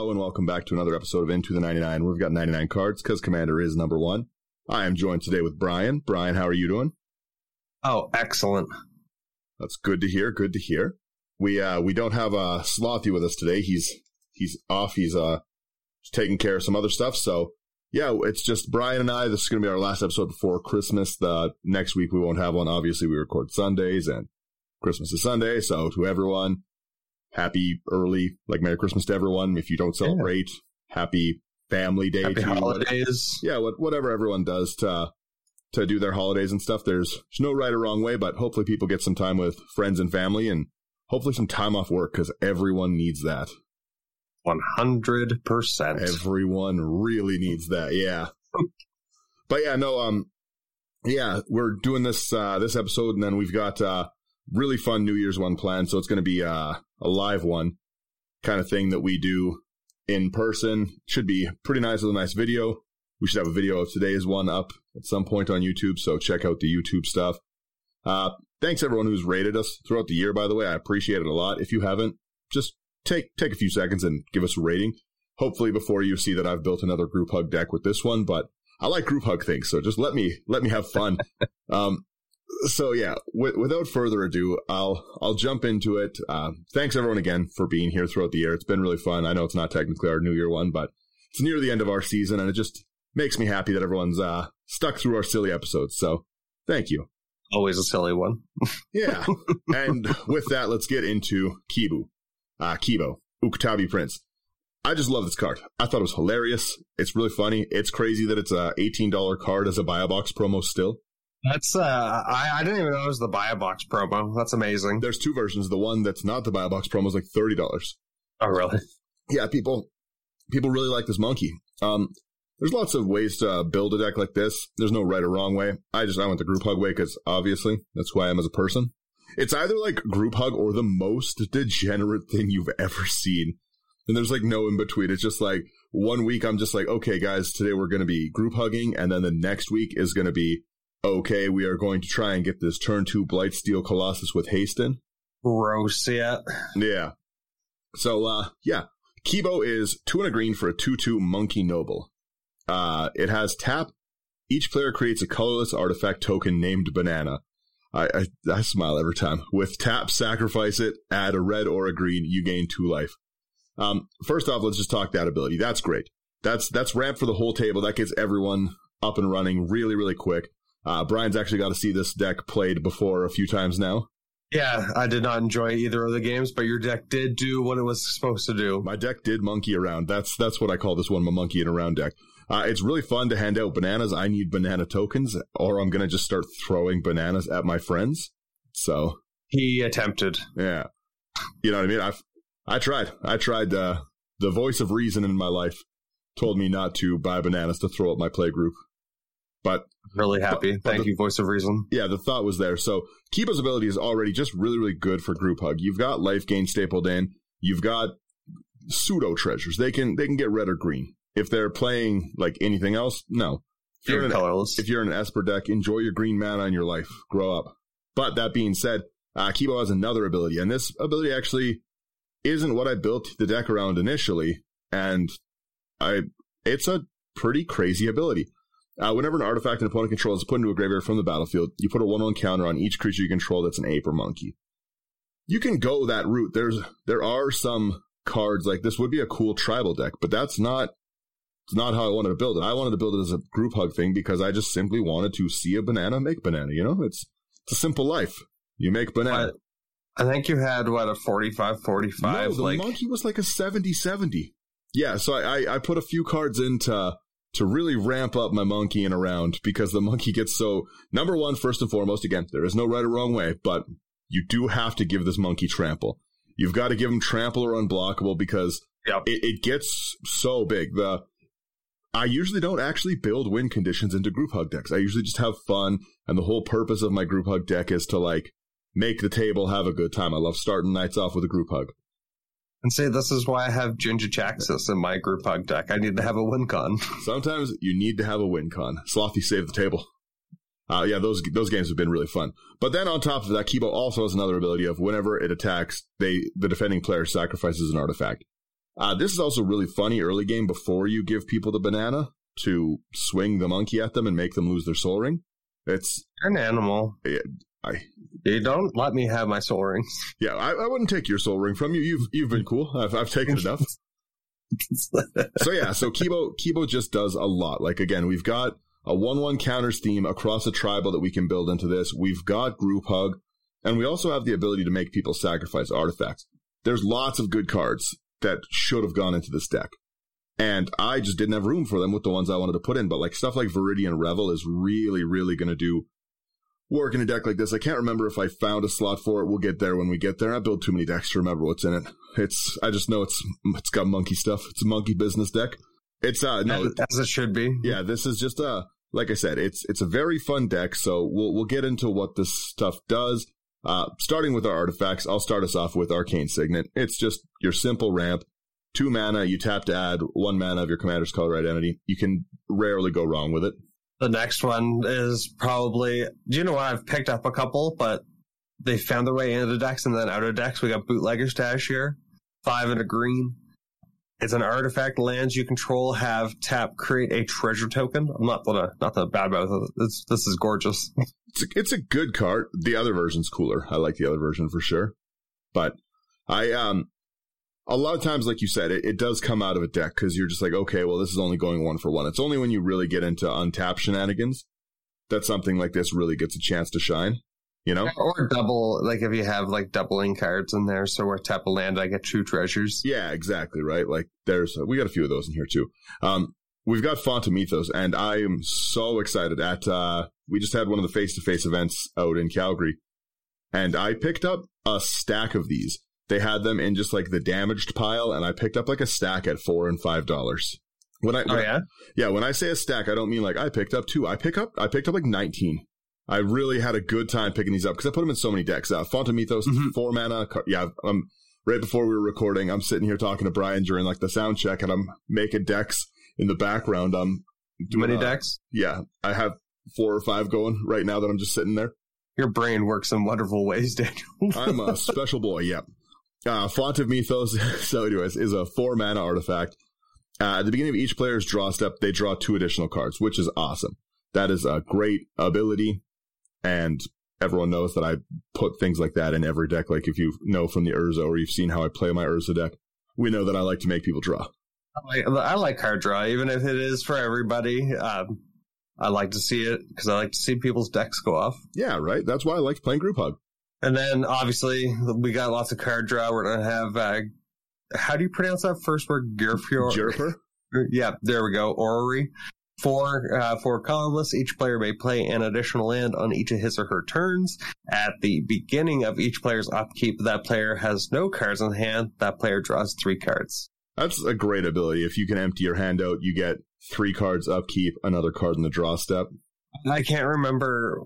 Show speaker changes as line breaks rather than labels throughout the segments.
Hello and welcome back to another episode of Into the 99. We've got 99 cards because Commander is number one. I am joined today with Brian. Brian, how are you doing?
Oh, excellent.
That's good to hear. Good to hear. We don't have Slothy with us today. He's off. He's taking care of some other stuff. So yeah, it's just Brian and I. This is going to be our last episode before Christmas. The next week we won't have one. Obviously, we record Sundays and Christmas is Sunday. So to everyone, happy early, Merry Christmas to everyone. If you don't celebrate, happy Family Day.
Happy holidays.
Yeah, whatever everyone does to do their holidays and stuff. There's no right or wrong way, but hopefully people get some time with friends and family and hopefully some time off work because everyone needs that.
100%.
Everyone really needs that, yeah. But yeah, no, we're doing this episode, and then we've got really fun New Year's one planned, so it's going to be a live one kind of thing that we do in person. Should be pretty nice with a nice video. We should have a video of today's one up at some point on YouTube, so check out the YouTube stuff. Thanks everyone who's rated us throughout the year, by the way. I appreciate it a lot. If you haven't, just take a few seconds and give us a rating. Hopefully before you see that I've built another group hug deck with this one, but I like group hug things, so just let me have fun. So yeah, without further ado, I'll jump into it. Thanks everyone again for being here throughout the year. It's been really fun. I know it's not technically our New Year one, but it's near the end of our season, and it just makes me happy that everyone's stuck through our silly episodes. So thank you.
Always a silly one.
Yeah. And with that, let's get into Kibo, Uktabi Prince. I just love this card. I thought it was hilarious. It's really funny. It's crazy that it's a $18 card as a buy a box promo still.
That's I didn't even know it was the buy a box promo. That's amazing.
There's two versions. The one that's not the buy a box promo is like $30.
Oh, really?
Yeah, people really like this monkey. There's lots of ways to build a deck like this. There's no right or wrong way. I went the group hug way because obviously that's who I am as a person. It's either like group hug or the most degenerate thing you've ever seen. And there's like no in between. It's just like 1 week I'm just like, okay, guys, today we're going to be group hugging. And then the next week is going to be, okay, we are going to try and get this turn 2 Blightsteel Colossus with haste in.
Gross, yeah.
Yeah. So, Kibo is 2 and a green for a 2/2 Monkey Noble. It has tap. Each player creates a colorless artifact token named Banana. I smile every time. With tap, sacrifice it, add a red or a green, you gain 2 life. First off, let's just talk that ability. That's great. That's ramp for the whole table. That gets everyone up and running really, really quick. Brian's actually got to see this deck played before a few times now.
Yeah, I did not enjoy either of the games, but your deck did do what it was supposed to do.
My deck did monkey around. That's what I call this one, my monkey and around deck. It's really fun to hand out bananas. I need banana tokens, or I'm going to just start throwing bananas at my friends. So
he attempted.
Yeah. You know what I mean? I tried. The voice of reason in my life told me not to buy bananas to throw at my play group. But
really happy. Thank you, voice of reason.
Yeah, the thought was there. So Kibo's ability is already just really, really good for group hug. You've got life gain stapled in. You've got pseudo treasures. They can get red or green. If they're playing like anything else, no. If you're in an Esper deck, enjoy your green mana in your life. Grow up. But that being said, Kibo has another ability, and this ability actually isn't what I built the deck around initially, and it's a pretty crazy ability. Whenever an artifact an opponent controls is put into a graveyard from the battlefield, you put a 1/1 counter on each creature you control that's an ape or monkey. You can go that route. There are some cards like this would be a cool tribal deck, but it's not how I wanted to build it. I wanted to build it as a group hug thing because I just simply wanted to see a banana make banana. You know, it's a simple life. You make banana.
I think you had, a 45-45?
No, the monkey was like a 70-70. Yeah, so I put a few cards in to really ramp up my monkey and around because the monkey gets so... Number one, first and foremost, again, there is no right or wrong way, but you do have to give this monkey trample. You've got to give him trample or unblockable because it gets so big. I usually don't actually build win conditions into group hug decks. I usually just have fun, and the whole purpose of my group hug deck is to, make the table have a good time. I love starting nights off with a group hug.
And say this is why I have Gingichaxis in my group hug deck. I need to have a win con.
Sometimes you need to have a win con. Slothy saved the table. Those games have been really fun. But then on top of that, Kibo also has another ability of whenever it attacks, the defending player sacrifices an artifact. This is also really funny early game before you give people the banana to swing the monkey at them and make them lose their soul ring. It's
an animal. You don't let me have my soul rings.
Yeah, I wouldn't take your soul ring from you. You've been cool. I've taken enough. So Kibo just does a lot. Like, again, we've got a 1/1 counters theme across a tribal that we can build into this. We've got Group Hug, and we also have the ability to make people sacrifice artifacts. There's lots of good cards that should have gone into this deck. And I just didn't have room for them with the ones I wanted to put in. But like stuff like Viridian Revel is really, really going to do work in a deck like this. I can't remember if I found a slot for it. We'll get there when we get there. I build too many decks to remember what's in it. I just know it's got monkey stuff. It's a monkey business deck. It's no,
as it should be.
Yeah, this is just like I said, it's a very fun deck. So we'll get into what this stuff does. Starting with our artifacts, I'll start us off with Arcane Signet. It's just your simple ramp. 2 mana, you tap to add 1 mana of your commander's color identity. You can rarely go wrong with it.
The next one is probably, do you know what? I've picked up a couple, but they found their way into the decks and then out of decks. We got Bootlegger's Stash here, 5 and a green. It's an artifact. Lands you control have tap, create a treasure token. I'm not the bad mouth. This is gorgeous.
It's a good card. The other version's cooler. I like the other version for sure. But a lot of times, like you said, it does come out of a deck because you're just like, okay, well, this is only going 1 for 1. It's only when you really get into untap shenanigans that something like this really gets a chance to shine, you know?
Or double, like if you have like doubling cards in there, so where I tap a land, I get 2 treasures.
Yeah, exactly, right? Like we got a few of those in here too. We've got Font of Mythos, and I am so excited we just had one of the face-to-face events out in Calgary, and I picked up a stack of these. They had them in just like the damaged pile, and I picked up like a stack at $4 and $5. When I say a stack, I don't mean like I picked up 2. I picked up like 19. I really had a good time picking these up because I put them in so many decks. Font of Mythos, 4 mana. Right before we were recording, I'm sitting here talking to Brian during like the sound check, and I'm making decks in the background. I'm doing
many decks.
Yeah, I have 4 or 5 going right now that I'm just sitting there.
Your brain works in wonderful ways, Daniel.
I'm a special boy. Yeah. Font of Mythos, so anyways, is a 4 mana artifact. At the beginning of each player's draw step, they draw 2 additional cards, which is awesome. That is a great ability, and everyone knows that I put things like that in every deck. Like if you know from the Urza, or you've seen how I play my Urza deck, we know that I like to make people draw.
I like card draw, even if it is for everybody. I like to see it because I like to see people's decks go off.
Yeah, right. That's why I like playing Group Hug.
And then, obviously, we got lots of card draw. We're going to have, how do you pronounce that first word?
Gerfer?
Yeah, there we go. Orrery. 4 colorless. Each player may play an additional land on each of his or her turns. At the beginning of each player's upkeep, that player has no cards in hand. That player draws 3 cards.
That's a great ability. If you can empty your hand out, you get 3 cards upkeep, another card in the draw step.
I can't remember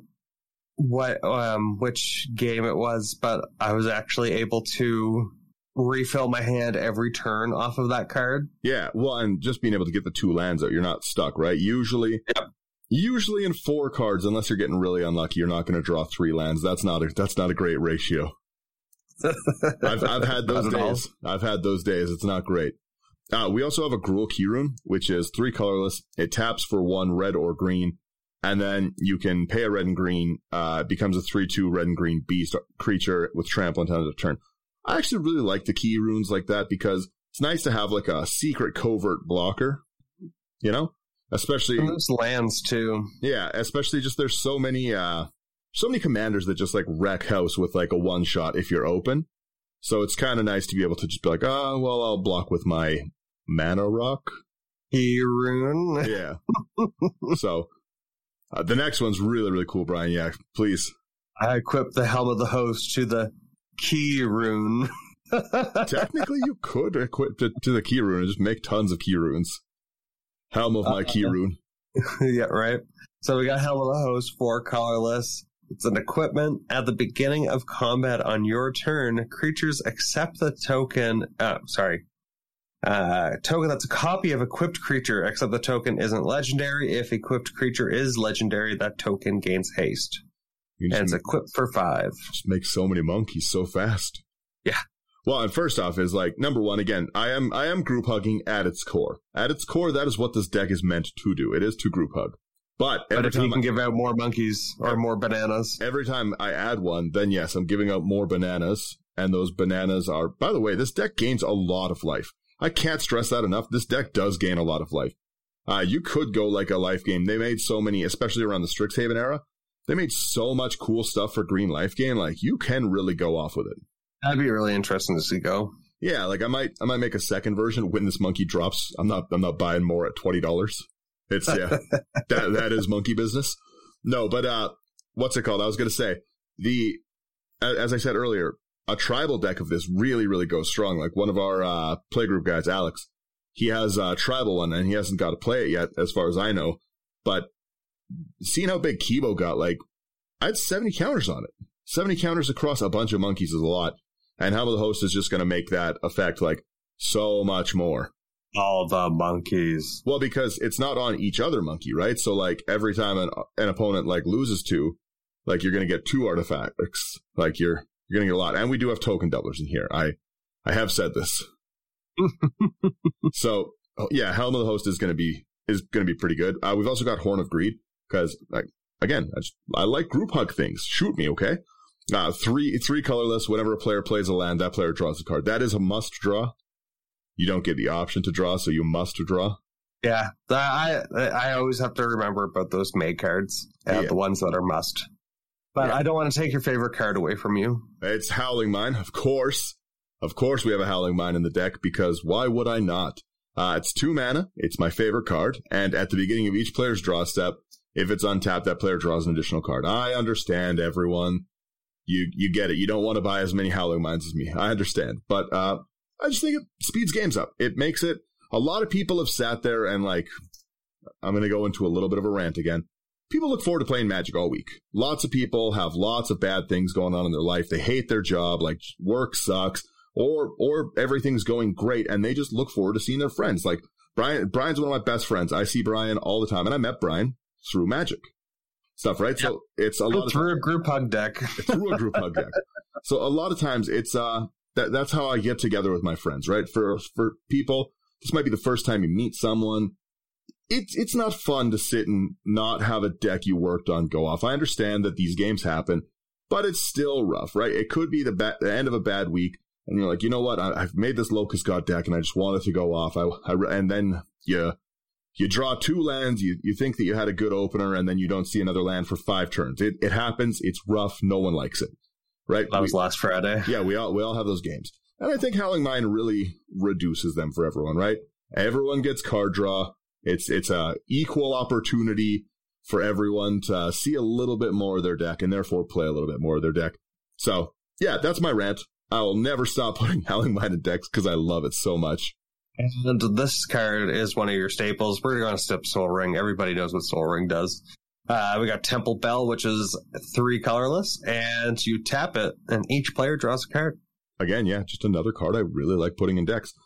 which game it was, but I was actually able to refill my hand every turn off of that card.
Yeah, well, and just being able to get the 2 lands out, you're not stuck, right? Usually in 4 cards, unless you're getting really unlucky, you're not going to draw 3 lands. That's not a great ratio. I've had those days. I've had those days. It's not great. We also have a Gruul Keyrune, which is 3 colorless. It taps for 1 red or green. And then you can pay a red and green, becomes a 3/2 red and green beast creature with trample until end of turn. I actually really like the key runes like that because it's nice to have like a secret covert blocker, you know? Especially
those lands too.
Yeah, especially just there's so many commanders that just like wreck house with like a 1-shot if you're open. So it's kind of nice to be able to just be like, well, I'll block with my mana rock.
Key rune.
Yeah. So the next one's really, really cool, Brian. Yeah, please.
I equipped the Helm of the Host to the key rune.
Technically, you could equip it to the key rune and just make tons of key runes. Helm of my key rune.
Yeah, right. So we got Helm of the Host, 4 colorless. It's an equipment. At the beginning of combat on your turn, creatures accept the token. Token that's a copy of equipped creature, except the token isn't legendary. If equipped creature is legendary, that token gains haste. And it's equipped for 5.
Just make so many monkeys so fast.
Yeah.
Well, and first off is like, number one, again, I am group hugging at its core. At its core, that is what this deck is meant to do. It is to group hug. But
if you can give out more monkeys or more bananas.
Every time I add one, then yes, I'm giving out more bananas. And those bananas are, by the way, this deck gains a lot of life. I can't stress that enough. This deck does gain a lot of life. You could go like a life game. They made so many, especially around the Strixhaven era, they made so much cool stuff for green life gain. Like, you can really go off with it. That'd
be really interesting to see go.
Yeah, like I might make a second version when this monkey drops. I'm not buying more at $20. It's that is monkey business. No, but what's it called? I was gonna say as I said earlier, a tribal deck of this really, really goes strong. Like one of our playgroup guys, Alex, he has a tribal one and he hasn't got to play it yet, as far as I know. But seeing how big Kibo got, like I had 70 counters on it. 70 counters across a bunch of monkeys is a lot. And Helm of the Host is just going to make that effect like so much more.
All the monkeys.
Well, because it's not on each other monkey, right? So like every time an opponent like loses 2, like you're going to get 2 artifacts. Like you're going to get a lot. And we do have token doublers in here. I have said this. So yeah, Helm of the Host is going to be pretty good. We've also got Horn of Greed because like, again, I like group hug things. Shoot me, okay? 3 colorless. Whenever a player plays a land, that player draws a card. That is a must draw. You don't get the option to draw, so you must draw.
Yeah, I always have to remember about those May cards, the ones that are must. But I don't want to take your favorite card away from you.
It's Howling Mine, of course. Of course we have a Howling Mine in the deck, because why would I not? It's 2 mana. It's my favorite card. And at the beginning of each player's draw step, if it's untapped, that player draws an additional card. I understand, everyone. You get it. You don't want to buy as many Howling Mines as me. I understand. But I just think it speeds games up. It makes it... A lot of people have sat there and, like... I'm going to go into a little bit of a rant again. People look forward to playing Magic all week. Lots of people have lots of bad things going on in their life. They hate their job, like work sucks, or everything's going great, and they just look forward to seeing their friends. Like, Brian's one of my best friends. I see Brian all the time, and I met Brian through Magic stuff, right? Yep. So it's a lot
through a group hug deck.
Through a group hug deck. So a lot of times it's that's how I get together with my friends, right? For people, this might be the first time you meet someone. It's not fun to sit and not have a deck you worked on go off. I understand that these games happen, but it's still rough, right? It could be the end of a bad week, and you're like, you know what? I've made this Locust God deck, and I just want it to go off. And then you draw 2 lands, you think that you had a good opener, and then you don't see another land for 5 turns. It happens. It's rough. No one likes it, right?
That was last Friday.
Yeah, we all have those games. And I think Howling Mine really reduces them for everyone, right? Everyone gets card draw. It's a equal opportunity for everyone to see a little bit more of their deck and therefore play a little bit more of their deck. So, yeah, that's my rant. I will never stop putting Howling Mine in decks because I love it so much.
And this card is one of your staples. We're going to step Soul Ring. Everybody knows what Soul Ring does. We got Temple Bell, which is 3 colorless, and you tap it, and each player draws a card.
Again, yeah, just another card I really like putting in decks.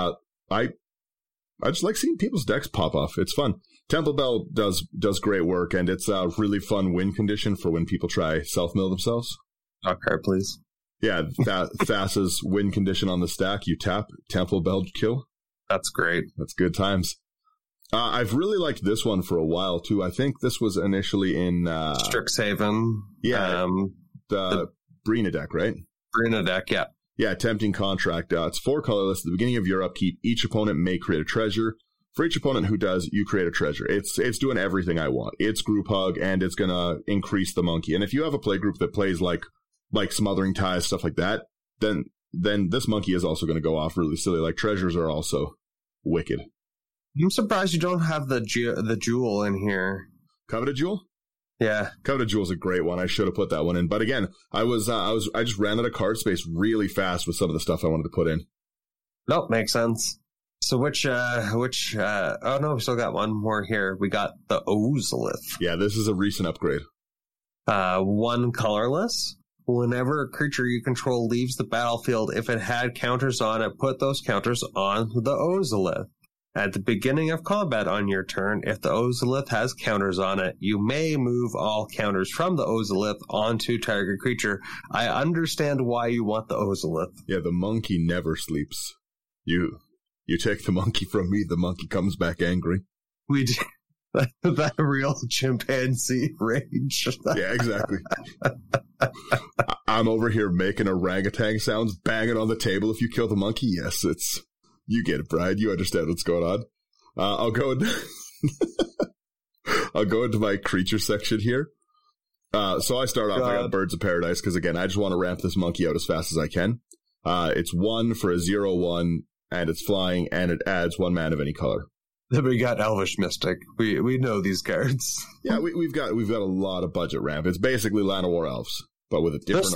I just like seeing people's decks pop off. It's fun. Temple Bell does great work, and it's a really fun win condition for when people try self-mill themselves.
Draw a card, please.
Yeah, Thassa's win condition on the stack. You tap, Temple Bell kill.
That's great.
That's good times. I've really liked this one for a while, too. I think this was initially in...
Strixhaven.
Yeah, the Brina deck, right?
Brina deck, yeah.
Yeah, Tempting Contract. It's 4 colorless. At the beginning of your upkeep, each opponent may create a treasure. For each opponent who does, you create a treasure. It's doing everything I want. It's group hug, and it's going to increase the monkey. And if you have a play group that plays like Smothering Ties, stuff like that, then this monkey is also going to go off really silly. Like, treasures are also wicked.
I'm surprised you don't have the jewel in here.
Coveted Jewel?
Yeah.
Coveted Jewel's a great one. I should have put that one in. But again, I just ran out of card space really fast with some of the stuff I wanted to put in.
Nope, makes sense. So oh no, we still got one more here. We got the Ozolith.
Yeah, this is a recent upgrade.
1 colorless. Whenever a creature you control leaves the battlefield, if it had counters on it, put those counters on the Ozolith. At the beginning of combat on your turn, if the Ozolith has counters on it, you may move all counters from the Ozolith onto target creature. I understand why you want the Ozolith.
Yeah, the monkey never sleeps. You take the monkey from me, the monkey comes back angry.
We do. That real chimpanzee rage.
Yeah, exactly. I'm over here making orangutan sounds, banging on the table. If you kill the monkey, yes, you get it, Brian. You understand what's going on. I'll go into my creature section here. So I start off, I got Birds of Paradise, because again, I just want to ramp this monkey out as fast as I can. It's 1 for a 0/1, and it's flying, and it adds 1 mana of any color.
Then we got Elvish Mystic. We know these cards.
Yeah, we've got a lot of budget ramp. It's basically Llanowar Elves, but with a different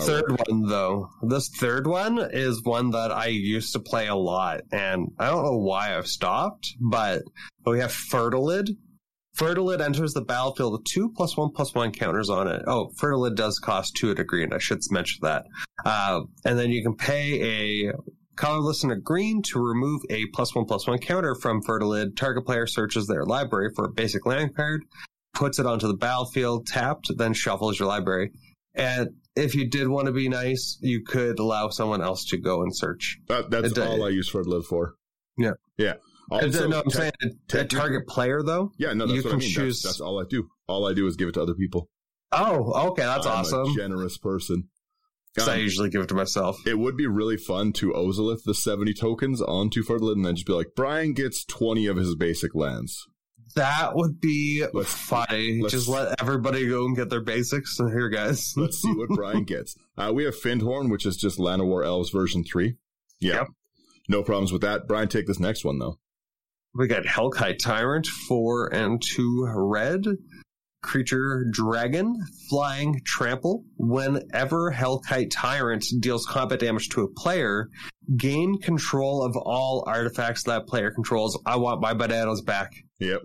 This third one is one that I used to play a lot, and I don't know why I've stopped, but we have Fertilid. Fertilid enters the battlefield with 2+1/+1 counters on it. Oh, Fertilid does cost 2 at a green. I should mention that. And then you can pay a colorless and a green to remove a +1/+1 counter from Fertilid. Target player searches their library for a basic land card, puts it onto the battlefield, tapped, then shuffles your library. And if you did want to be nice, you could allow someone else to go and search.
That's all I use Fertilid for.
Yeah.
Yeah. Also,
no, I'm saying a target player, though.
Yeah, no, that's what I mean.
Choose...
That's all I do. All I do is give it to other people.
Oh, okay, that's awesome.
I'm a generous person.
I usually give it to myself.
It would be really fun to Ozolith the 70 tokens onto Fertilid and then just be like, Brian gets 20 of his basic lands.
That would be funny. Just let everybody go and get their basics. So here, guys.
Let's see what Brian gets. We have Findhorn, which is just Llanowar Elves version 3. Yeah. Yep. No problems with that. Brian, take this next one, though.
We got Hellkite Tyrant, 4 and 2 red. Creature Dragon, flying, trample. Whenever Hellkite Tyrant deals combat damage to a player, gain control of all artifacts that player controls. I want my bananas back.
Yep.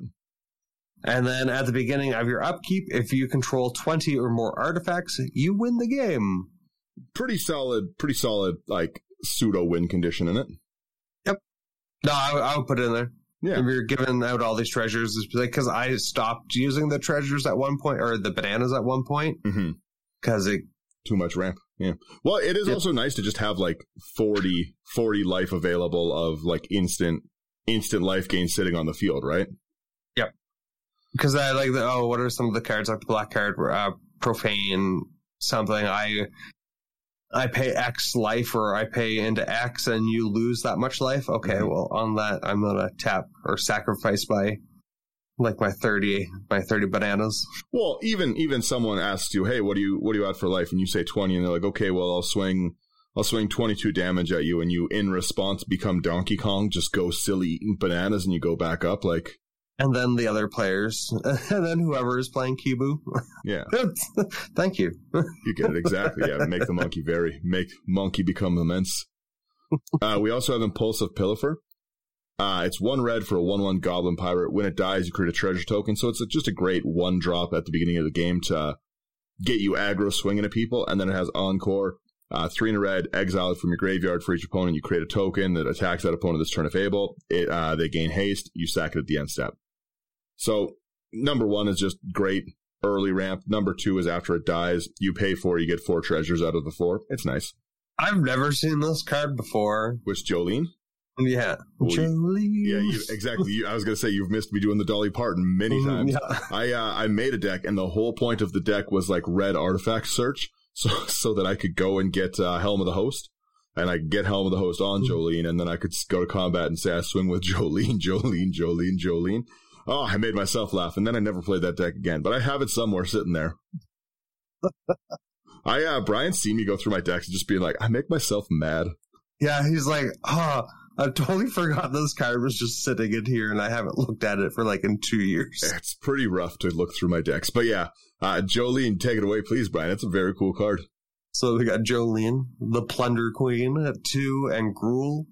And then at the beginning of your upkeep, if you control 20 or more artifacts, you win the game.
Pretty solid, like, pseudo-win condition in it.
Yep. No, I would put it in there.
Yeah.
If you're giving out all these treasures, because I stopped using the treasures at one point, or the bananas at one point, because it...
Too much ramp. Yeah. Well, it is also nice to just have, like, 40 life available of, like, instant life gain sitting on the field, right?
Yep. Because I like what are some of the cards, like the black card, Profane, something, I pay X life, or I pay into X and you lose that much life. Okay, well, on that, I'm going to tap or sacrifice by like my 30 bananas.
Well, even someone asks you, hey, what do you add for life? And you say 20, and they're like, okay, well, I'll swing 22 damage at you, and you, in response, become Donkey Kong, just go silly eating bananas, and you go back up, like...
And then the other players, and then whoever is playing Kibu.
Yeah.
Thank you.
You get it, exactly. Yeah, make monkey become immense. We also have Impulsive Pilfer. It's 1 red for a 1/1 Goblin Pirate. When it dies, you create a treasure token, so it's just a great 1-drop at the beginning of the game to get you aggro swinging at people, and then it has Encore. 3 in a red, exile it from your graveyard. For each opponent, you create a token that attacks that opponent this turn if able. They gain haste, you sack it at the end step. So, number 1 is just great early ramp. Number 2 is after it dies, you pay 4, you get 4 treasures out of the 4. It's nice.
I've never seen this card before.
Which, Jolene?
Yeah. Jolene.
Yeah, exactly. I was going to say, you've missed me doing the Dolly Parton many times. Yeah. I made a deck, and the whole point of the deck was like red artifact search, so that I could go and get Helm of the Host. And I could get Helm of the Host on Jolene, and then I could go to combat and say I swing with Jolene. Oh, I made myself laugh, and then I never played that deck again. But I have it somewhere sitting there. Brian's seen me go through my decks and just being like, I make myself mad.
Yeah, he's like, I totally forgot this card was just sitting in here, and I haven't looked at it for like in 2 years.
It's pretty rough to look through my decks. But yeah, Jolene, take it away, please, Brian. It's a very cool card.
So we got Jolene, the Plunder Queen, 2, and Gruul.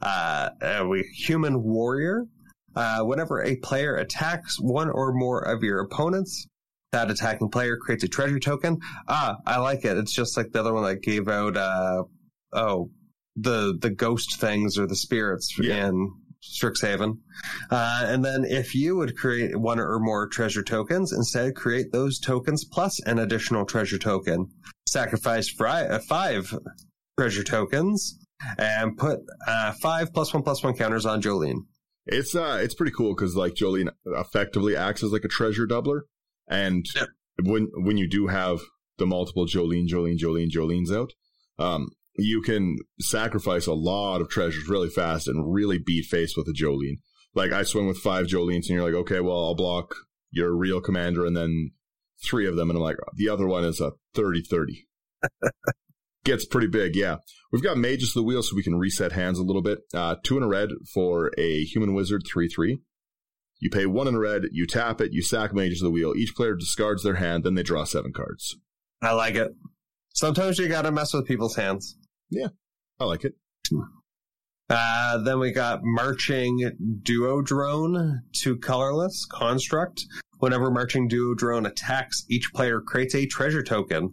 Human Warrior. Whenever a player attacks one or more of your opponents, that attacking player creates a treasure token. I like it. It's just like the other one that gave out, the ghost things or the spirits in Strixhaven. And then if you would create one or more treasure tokens, instead create those tokens plus an additional treasure token. Sacrifice 5 treasure tokens and put 5 +1/+1 counters on Jolene.
It's pretty cool because like Jolene effectively acts as like a treasure doubler, and when you do have the multiple Jolenes out, you can sacrifice a lot of treasures really fast and really beat face with a Jolene. Like I swing with 5 Jolenes and you're like, okay, well I'll block your real commander and then 3 of them, and I'm like, the other one is a 30-30. Gets pretty big, yeah. We've got Mages of the Wheel, so we can reset hands a little bit. 2 in a red for a Human Wizard, 3/3. You pay 1 in a red, you tap it, you sack Mages of the Wheel. Each player discards their hand, then they draw 7 cards.
I like it. Sometimes you gotta mess with people's hands.
Yeah, I like it.
Then we got Marching Duodrone, 2 colorless, construct. Whenever Marching Duodrone attacks, each player creates a treasure token.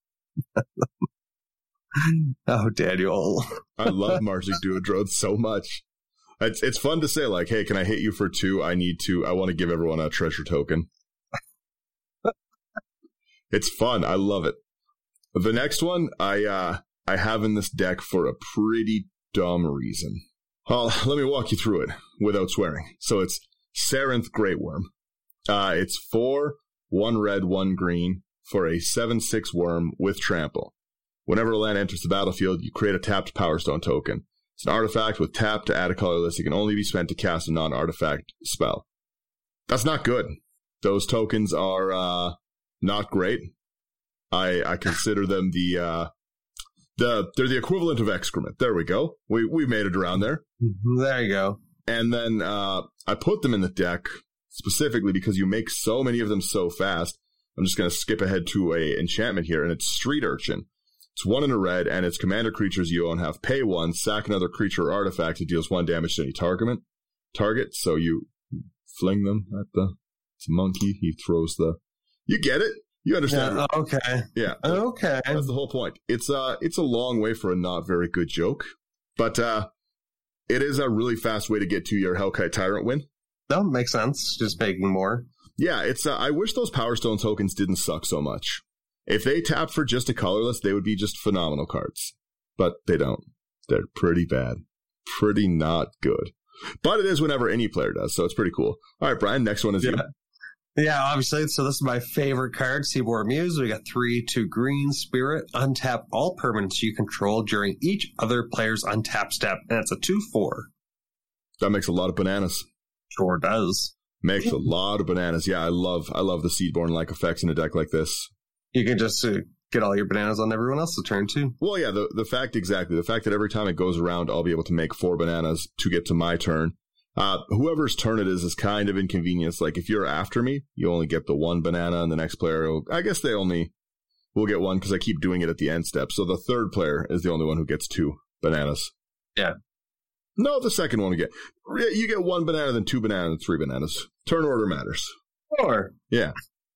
Oh, Daniel.
I love Marching Duodrone so much. It's fun to say, like, hey, can I hit you for 2? I want to give everyone a treasure token. It's fun. I love it. The next one, I have in this deck for a pretty dumb reason. Well, let me walk you through it without swearing. So it's Sarenth Great Worm. It's 4, 1 red, 1 green for a 7/6 worm with trample. Whenever a land enters the battlefield, you create a tapped Power Stone token. It's an artifact with tap to add a colorless. It can only be spent to cast a non-artifact spell. That's not good. Those tokens are not great. I consider them they're the equivalent of excrement. There we go. We made it around there.
There you go.
And then I put them in the deck specifically because you make so many of them so fast. I'm just going to skip ahead to a enchantment here, and it's Street Urchin. It's 1 in a red, and its commander creatures you own have pay 1, sack another creature or artifact that deals 1 damage to any target. So you fling them at it's a monkey. He throws you get it. You understand.
Yeah, okay.
Yeah.
Okay.
That's the whole point. It's a long way for a not very good joke, but it is a really fast way to get to your Hellkite Tyrant win.
No, makes sense. Just making more.
Yeah, it's. I wish those Power Stone tokens didn't suck so much. If they tap for just a colorless, they would be just phenomenal cards. But they don't. They're pretty bad. Pretty not good. But it is whenever any player does, so it's pretty cool. All right, Brian, next one is you.
Yeah, obviously. So this is my favorite card, Seaboard Muse. We got 3, 2 green, Spirit, untap all permanents you control during each other player's untap step. And it's a 2/4.
That makes a lot of bananas.
Sure does.
Makes a lot of bananas. Yeah, I love the Seedborn-like effects in a deck like this.
You can just get all your bananas on everyone else's turn, too.
Well, yeah, the fact that every time it goes around, I'll be able to make 4 bananas to get to my turn. Whoever's turn it is kind of inconvenience. Like, if you're after me, you only get the 1 banana, and the next player, I guess they only will get 1 because I keep doing it at the end step. So the third player is the only one who gets 2 bananas.
Yeah.
No, the second one you get 1 banana, then 2 bananas, and 3 bananas. Turn order matters.
Sure.
Yeah.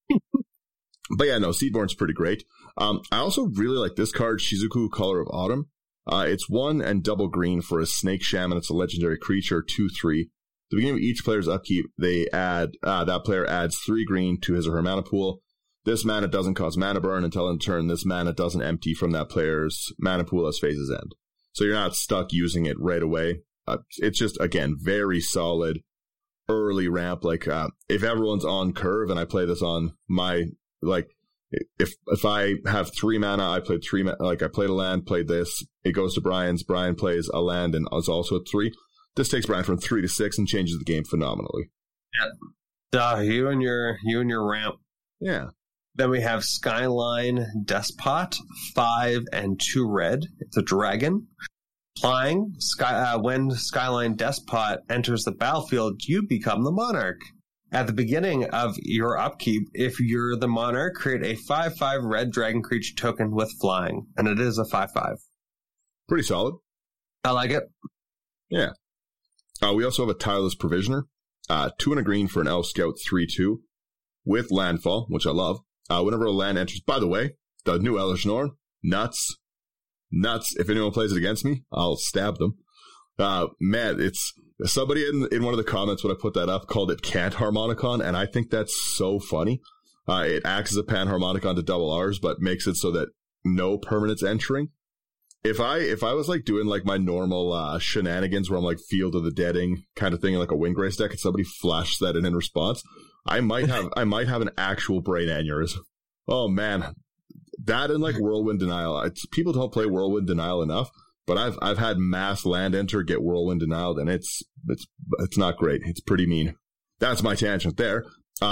But yeah, no, Seedborn's pretty great. I also really like this card, Shizuku, Color of Autumn. It's 1 and double green for a Snake Shaman. It's a legendary creature, 2/3. At the beginning of each player's upkeep, that player adds 3 green to his or her mana pool. This mana doesn't cause mana burn until in turn this mana doesn't empty from that player's mana pool as phases end. So you're not stuck using it right away. It's just, again, very solid early ramp. Like, if everyone's on curve and I play this on my, like, if I have 3 mana, I played 3, like I played a land, played this, it goes to Brian's, Brian plays a land and is also at 3. This takes Brian from 3 to 6 and changes the game phenomenally.
Yeah. You and your ramp.
Yeah.
Then we have Skyline Despot, 5 and 2 red. It's a dragon. Flying, when Skyline Despot enters the battlefield, you become the monarch. At the beginning of your upkeep, if you're the monarch, create a 5/5 red dragon creature token with flying. And it is a 5/5.
Pretty solid.
I like it.
Yeah. We also have a Tireless Provisioner. 2 and a green for an Elf Scout, 3/2. With landfall, which I love. Whenever a land enters, by the way, the new Elesh Norn, nuts. If anyone plays it against me, I'll stab them. Man, Somebody in one of the comments when I put that up called it Cant Harmonicon, and I think that's so funny. It acts as a Panharmonicon to double R's, but makes it so that no permanents entering. If I was like doing like my normal shenanigans where I'm like Field of the Deading kind of thing, like a Windgrace deck, and somebody flashes that in response, I might have an actual brain aneurysm. Oh man, that and like Whirlwind Denial. People don't play Whirlwind Denial enough, but I've had mass land enter get Whirlwind Denial, and it's not great. It's pretty mean. That's my tangent there.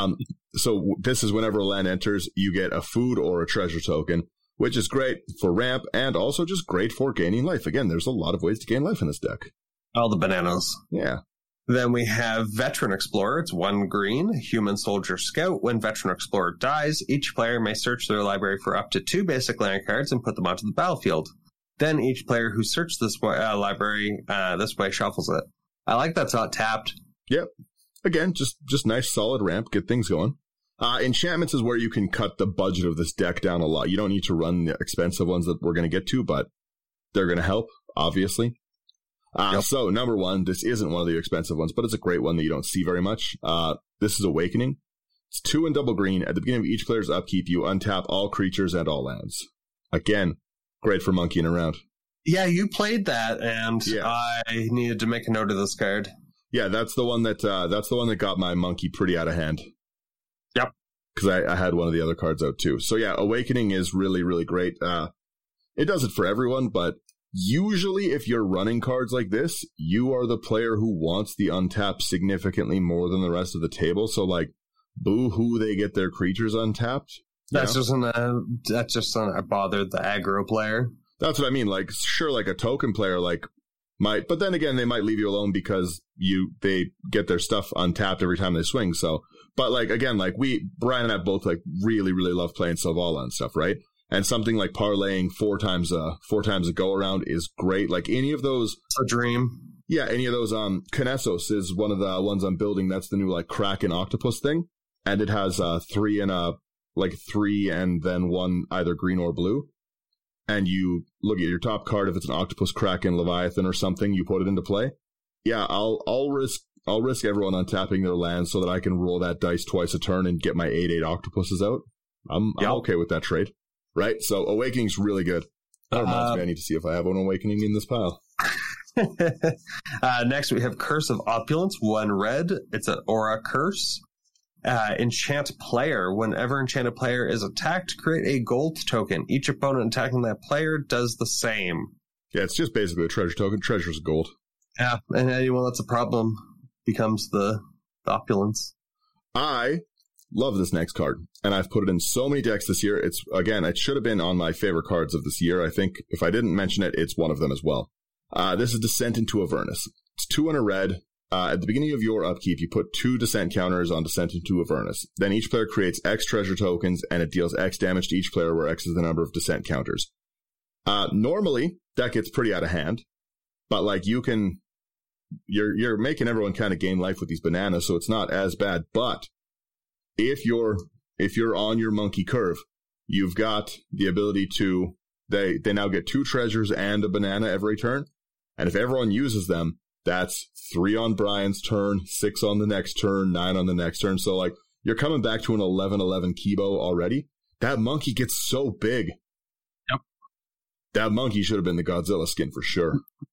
So this is whenever a land enters, you get a food or a treasure token, which is great for ramp and also just great for gaining life. Again, there's a lot of ways to gain life in this deck.
All the bananas.
Yeah.
Then we have Veteran Explorer. It's 1 green, Human Soldier Scout. When Veteran Explorer dies, each player may search their library for up to 2 basic land cards and put them onto the battlefield. Then each player who searched this library this way shuffles it. I like that's not tapped.
Yep. Again, just nice solid ramp, get things going. Enchantments is where you can cut the budget of this deck down a lot. You don't need to run the expensive ones that we're going to get to, but they're going to help, obviously. Yep. So, number 1, this isn't one of the expensive ones, but it's a great one that you don't see very much. This is Awakening. It's 2 and double green. At the beginning of each player's upkeep, you untap all creatures and all lands. Again, great for monkeying around.
Yeah, you played that, and
yeah.
I needed to make a note of this card.
Yeah, that's the one that got my monkey pretty out of hand.
Yep.
Because I had one of the other cards out too. So yeah, Awakening is really, really great. It does it for everyone, but usually if you're running cards like this, you are the player who wants the untap significantly more than the rest of the table. So like, boo-hoo, they get their creatures untapped.
That's just gonna bother the aggro player.
That's what I mean. Like, sure, like a token player, like, might, but then again, they might leave you alone because they get their stuff untapped every time they swing. So, but like, again, like Brian and I both like really, really love playing Selvala and stuff, right? And something like parlaying 4 times a go around is great. Like any of those,
it's a dream. Yeah,
any of those. Kinesos is one of the ones I'm building. That's the new like Kraken Octopus thing, and it has 3 and then 1 either green or blue. And you look at your top card. If it's an Octopus, Kraken, Leviathan, or something, you put it into play. Yeah, I'll risk everyone untapping their lands so that I can roll that dice twice a turn and get my 8/8 octopuses out. I'm okay with that trade, right? So Awakening's really good. That reminds me, I need to see if I have an Awakening in this pile.
Next, we have Curse of Opulence, 1 red. It's an aura curse. Enchant player. Whenever enchanted player is attacked, create a gold token. Each opponent attacking that player does the same.
Yeah, it's just basically a treasure token. Treasure's gold.
Yeah, and anyone that's a problem becomes the opulence.
I love this next card, and I've put it in so many decks this year. It should have been on my favorite cards of this year. I think if I didn't mention it, it's one of them as well. This is Descent into Avernus. It's 2 and a red. At the beginning of your upkeep, you put 2 descent counters on Descent into Avernus. Then each player creates X treasure tokens, and it deals X damage to each player, where X is the number of descent counters. Normally, that gets pretty out of hand, but like you're making everyone kind of gain life with these bananas, so it's not as bad. But if you're on your monkey curve, you've got the ability to they now get 2 treasures and a banana every turn, and if everyone uses them, that's 3 on Brian's turn, 6 on the next turn, 9 on the next turn. So, like, you're coming back to an 11-11 Kibo already. That monkey gets so big.
Yep.
That monkey should have been the Godzilla skin for sure.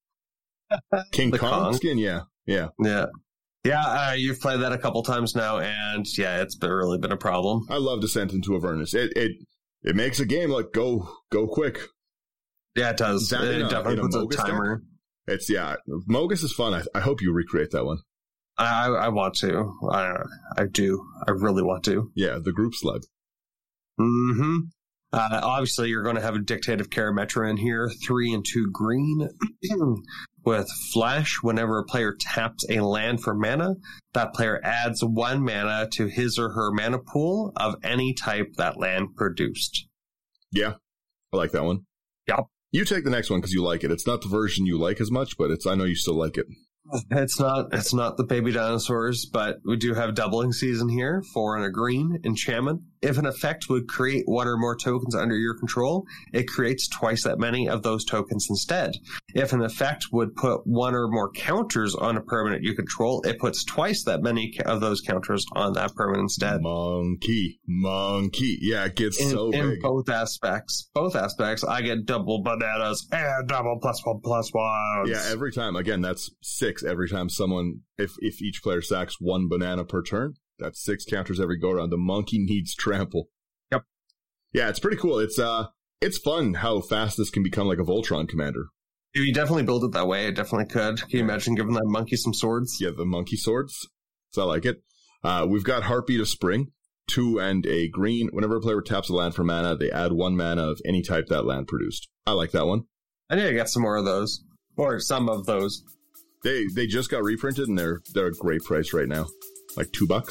King Kong skin? Yeah. Yeah.
Yeah. Yeah, you've played that a couple times now, and yeah, it's really been a problem.
I love Descent into Avernus. It makes a game, like, go quick.
Yeah, it does. It definitely puts a timer.
Deck? Mogus is fun. I hope you recreate that one.
I want to. I do. I really want to.
Yeah, the group slug.
Mm-hmm. Obviously, you're going to have a Dictative Karametra in here. 3 and 2 green. With Flash, whenever a player taps a land for mana, that player adds 1 mana to his or her mana pool of any type that land produced.
Yeah, I like that one.
Yep.
You take the next one because you like it. It's not the version you like as much, but I know you still like it.
It's not the baby dinosaurs, but we do have Doubling Season here. 4 and a green, enchantment. If an effect would create 1 or more tokens under your control, it creates twice that many of those tokens instead. If an effect would put one or more counters on a permanent you control, it puts twice that many of those counters on that permanent instead.
Monkey. Yeah, it gets so big.
In both aspects, I get double bananas and double +1/+1s.
Yeah, every time. Again, that's 6 every time someone, if each player sacks 1 banana per turn, that's 6 counters every go around. The monkey needs trample.
Yep.
Yeah, it's pretty cool. It's fun how fast this can become like a Voltron commander.
If you definitely build it that way, it definitely could. Can you imagine giving that monkey some swords?
Yeah, the monkey swords. So I like it. We've got Heartbeat of Spring, 2 and a green. Whenever a player taps a land for mana, they add 1 mana of any type that land produced. I like that one.
I need to get some more of those. Or some of those.
They just got reprinted and they're a great price right now. Like $2.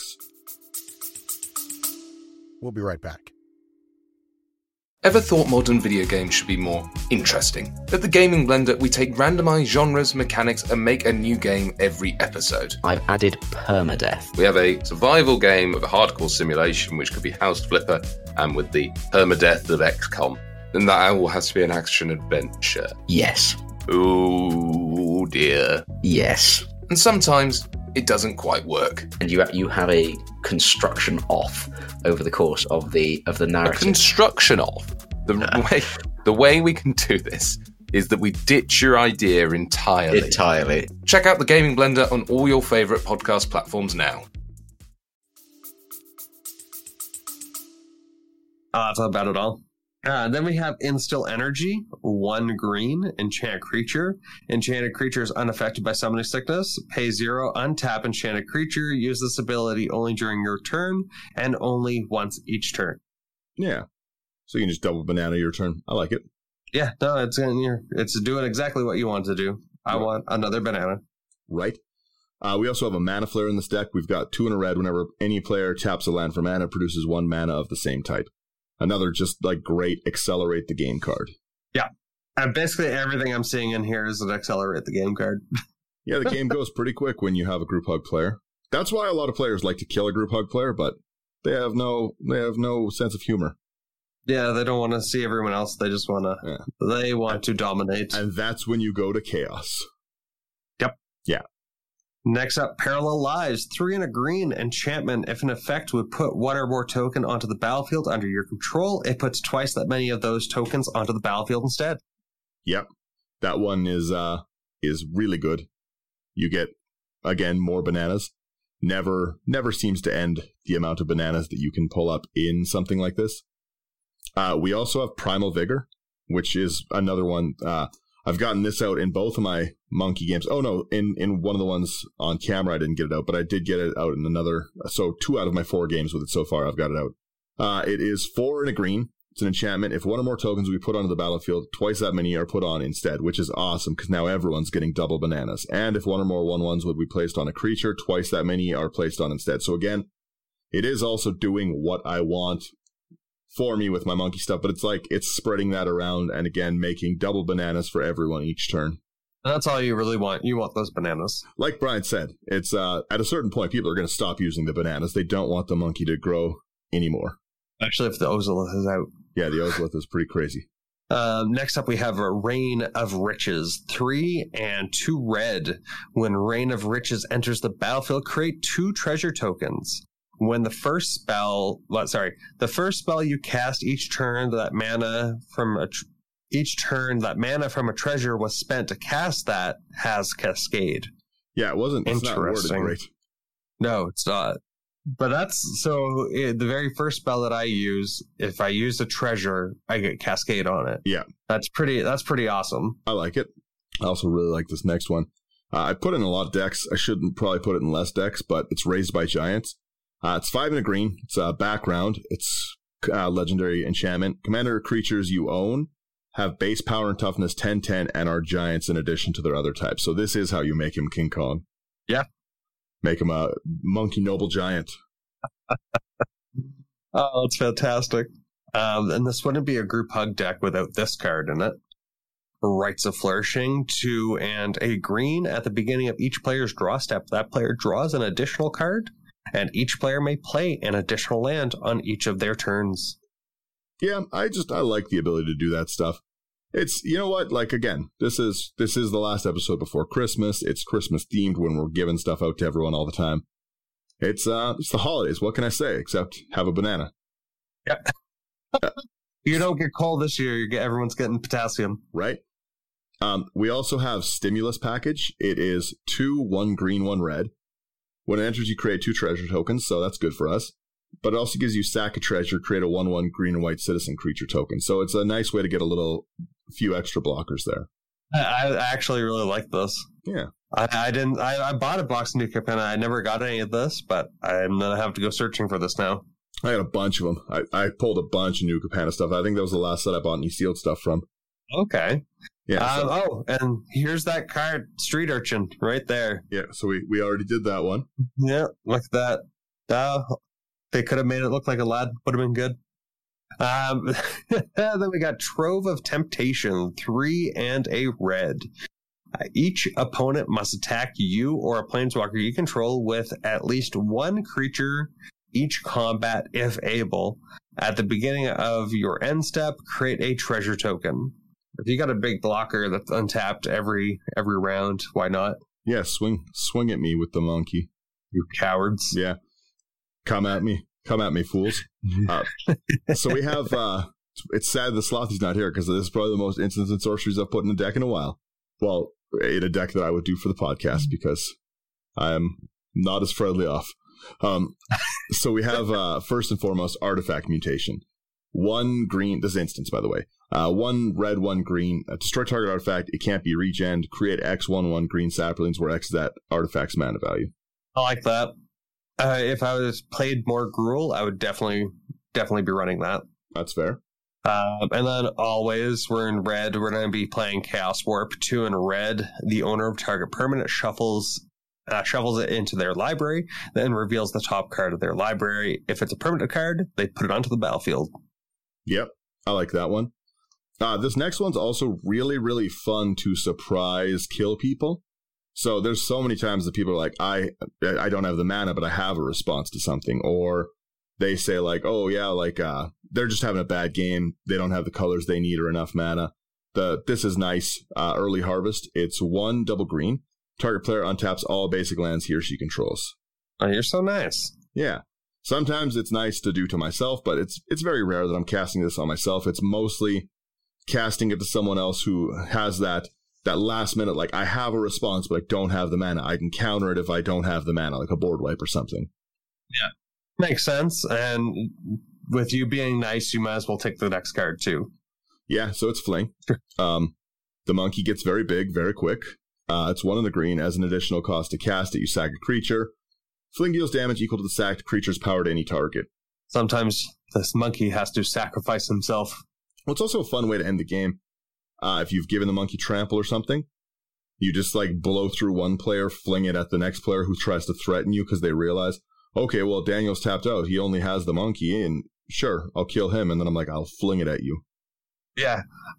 We'll be right back.
Ever thought modern video games should be more interesting? At the Gaming Blender, we take randomized genres, mechanics, and make a new game every episode.
I've added permadeath.
We have a survival game of a hardcore simulation, which could be House Flipper, and with the permadeath of XCOM. Then that all has to be an action adventure.
Yes.
Oh dear.
Yes.
And sometimes it doesn't quite work.
And you have a construction off over the course of the narrative.
A construction off. The way we can do this is that we ditch your idea entirely.
Check out the Gaming Blender on all your favourite podcast platforms now.
That's not bad at all. Then we have Instill Energy, 1 green, enchant creature. Enchanted creature is unaffected by summoning sickness. Pay 0, untap enchanted creature. Use this ability only during your turn and only once each turn.
Yeah. So you can just double banana your turn. I like it.
Yeah, no, it's doing exactly what you want to do. I want another banana.
Right. We also have a mana flare in this deck. We've got 2 in a red. Whenever any player taps a land for mana, produces 1 mana of the same type. Another just like great accelerate the game card.
Yeah. Basically everything I'm seeing in here is an accelerate the game card.
Yeah, the game goes pretty quick when you have a group hug player. That's why a lot of players like to kill a group hug player, but they have no sense of humor.
Yeah, they don't want to see everyone else. They just want to. Yeah. They want to dominate.
And that's when you go to chaos.
Yep.
Yeah.
Next up, Parallel Lives, 3 and a green, enchantment. If an effect would put 1 or more token onto the battlefield under your control, it puts twice that many of those tokens onto the battlefield instead.
Yep. That one is really good. You get, again, more bananas. Never seems to end the amount of bananas that you can pull up in something like this. We also have Primal Vigor, which is another one. I've gotten this out in both of my monkey games. Oh, no, in one of the ones on camera, I didn't get it out, but I did get it out in another. So 2 out of my 4 games with it so far, I've got it out. It is 4 and a green. It's an enchantment. If 1 or more tokens we put onto the battlefield, twice that many are put on instead, which is awesome because now everyone's getting double bananas. And if 1 or more 1/1s would be placed on a creature, twice that many are placed on instead. So again, it is also doing what I want for me with my monkey stuff, but it's spreading that around and again making double bananas for everyone each turn.
That's all you really want. You want those bananas.
Like Brian said, it's at a certain point people are going to stop using the bananas. They don't want the monkey to grow anymore.
Especially if the Ozolith is out.
Yeah, the Ozolith is pretty crazy.
Next up, we have a Reign of Riches, 3 and 2 red. When Reign of Riches enters the battlefield, create 2 treasure tokens. When the first spell you cast each turn that mana from a treasure was spent to cast that has Cascade.
Yeah, it's not worded great.
No, it's not. But the very first spell that I use, if I use a treasure, I get Cascade on it.
Yeah.
That's pretty awesome.
I like it. I also really like this next one. I put it in a lot of decks. I shouldn't probably put it in less decks, but it's Raised by Giants. It's 5 and a green. It's a background. It's legendary enchantment. Commander creatures you own have base power and toughness 10/10 and are giants in addition to their other types. So this is how you make him King Kong.
Yeah.
Make him a monkey noble giant.
Oh, that's fantastic. And this wouldn't be a group hug deck without this card in it. Rites of Flourishing, 2 and a green. At the beginning of each player's draw step, that player draws an additional card, and each player may play an additional land on each of their turns.
Yeah, I like the ability to do that stuff. It's, you know what? Like, again, this is the last episode before Christmas. It's Christmas themed when we're giving stuff out to everyone all the time. It's the holidays. What can I say except have a banana?
Yep. You don't get cold this year. Everyone's getting potassium.
Right. We also have Stimulus Package. It is 2, 1 green, 1 red. When it enters, you create 2 treasure tokens, so that's good for us. But it also gives you sack a treasure, create a 1/1 green and white citizen creature token. So it's a nice way to get a few extra blockers there.
I actually really like this.
Yeah.
I bought a box of New Capenna. I never got any of this, but I'm going to have to go searching for this now.
I got a bunch of them. I pulled a bunch of New Capenna stuff. I think that was the last set I bought any sealed stuff from.
Okay.
Yeah.
And here's that card, Street Urchin, right there.
Yeah, so we already did that one.
Yeah, look at that. They could have made it look like a lad. Would have been good. Then we got Trove of Temptation, 3 and a red. Each opponent must attack you or a planeswalker you control with at least 1 creature each combat if able. At the beginning of your end step, create a treasure token. If you got a big blocker that's untapped every round, why not?
Yeah, swing at me with the monkey.
You cowards.
Yeah. Come at me, fools. So we have, it's sad the Slothy's not here because this is probably the most instants and sorceries I've put in a deck in a while. Well, in a deck that I would do for the podcast because I'm not as friendly off. So we have, first and foremost, Artifact Mutation. 1 green, this is instance, by the way. 1 red, 1 green. Destroy target artifact. It can't be regened. Create X 1/1 green saplings where X is that artifact's mana value.
I like that. If I was played more Gruul, I would definitely be running that.
That's fair.
And then always, we're in red. We're going to be playing Chaos Warp. 2 in red. The owner of target permanent shuffles it into their library, then reveals the top card of their library. If it's a permanent card, they put it onto the battlefield.
Yep, I like that one. This next one's also really, really fun to surprise kill people. So there's so many times that people are like, I don't have the mana, but I have a response to something. Or they say like, oh yeah, like they're just having a bad game. They don't have the colors they need or enough mana. This is nice. Early Harvest. It's 1 double green. Target player untaps all basic lands he or she controls.
Oh, you're so nice.
Yeah. Sometimes it's nice to do to myself, but it's very rare that I'm casting this on myself. It's mostly casting it to someone else who has that last minute, like, I have a response, but I don't have the mana. I can counter it if I don't have the mana, like a board wipe or something.
Yeah. Makes sense. And with you being nice, you might as well take the next card, too.
Yeah, so it's Fling. The monkey gets very big, very quick. It's 1 in the green. As an additional cost to cast it, you sack a creature. Fling deals damage equal to the sacked creature's power to any target.
Sometimes this monkey has to sacrifice himself.
Well, it's also a fun way to end the game. If you've given the monkey trample or something, you just like blow through one player, fling it at the next player who tries to threaten you because they realize, okay, well, Daniel's tapped out. He only has the monkey, and sure, I'll kill him. And then I'm like, I'll fling it at you.
Yeah.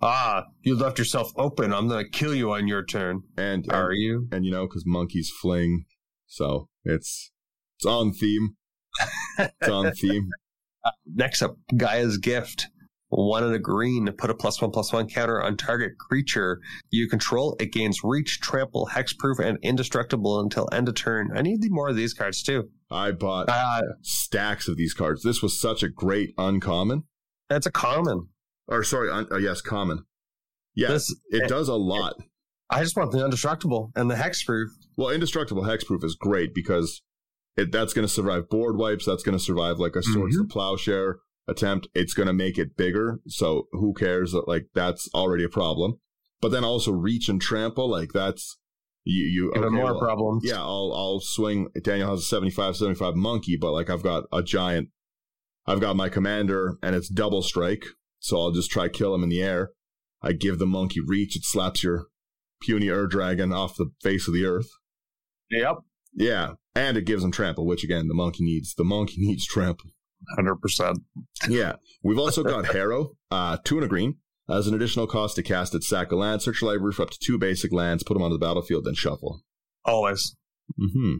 You left yourself open. I'm going to kill you on your turn.
And
are you?
And because monkeys fling. So it's on theme. It's on theme.
Next up, Gaia's Gift. 1 in a green. Put a +1/+1 counter on target creature you control. It gains reach, trample, hexproof, and indestructible until end of turn. I need more of these cards too.
I bought stacks of these cards. This was such a great uncommon.
That's a common.
Or sorry, yes, common. Yeah, it does a lot.
I just want the indestructible and the hexproof.
Well, indestructible hexproof is great because that's going to survive board wipes. That's going to survive like a Swords to Plowshare attempt. It's going to make it bigger. So who cares? Like that's already a problem. But then also reach and trample. Like that's you.
Even more problems.
Yeah, I'll swing. Daniel has a 75 monkey, but like I've got a giant. I've got my commander and it's double strike. So I'll just try kill him in the air. I give the monkey reach. It slaps your puny Ur-Dragon off the face of the earth.
Yep.
Yeah. And it gives him trample, which again, the monkey needs trample.
100%.
Yeah. We've also got Harrow, 2 in a green. As an additional cost to cast it, sack a land, search your library for up to 2 basic lands, put them onto the battlefield, then shuffle.
Always.
Mm-hmm.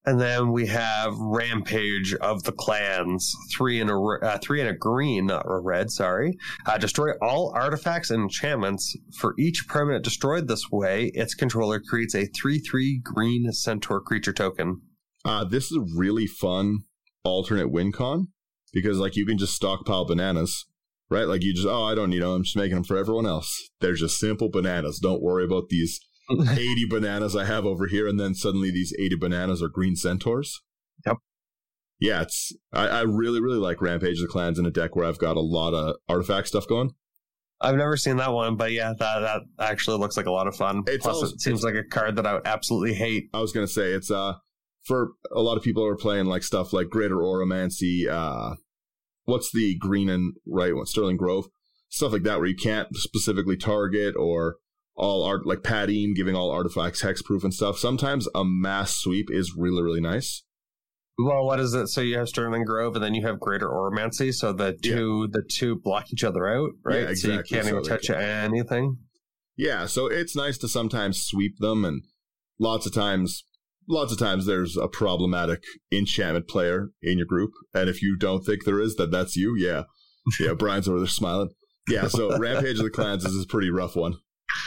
And then we have Rampage of the Clans, 3 in a green, not a red, sorry. Destroy all artifacts and enchantments. For each permanent destroyed this way, its controller creates a 3/3 green centaur creature token.
This is a really fun alternate win con, because like you can just stockpile bananas, right? Like you just, I don't need them, I'm just making them for everyone else. They're just simple bananas. Don't worry about these 80 bananas I have over here, and then suddenly these 80 bananas are green centaurs.
Yep.
Yeah, I really, really like Rampage of the Clans in a deck where I've got a lot of artifact stuff going.
I've never seen that one, but yeah, that actually looks like a lot of fun. Plus, it seems like a card that I would absolutely hate.
I was going to say, it's for a lot of people who are playing like stuff like Greater Oromancy, what's the green and right one, Sterling Grove, stuff like that, where you can't specifically target, or all art like Padim giving all artifacts hexproof and stuff. Sometimes a mass sweep is really, really nice.
Well, what is it? So you have Sterling Grove, and then you have Greater Oromancy. So the two block each other out, right?
Yeah, exactly.
So you can't even touch anything.
Yeah, so it's nice to sometimes sweep them, and lots of times there's a problematic enchantment player in your group, and if you don't think there is, that's you. Yeah, Brian's over there smiling. Yeah, so Rampage of the Clans is a pretty rough one.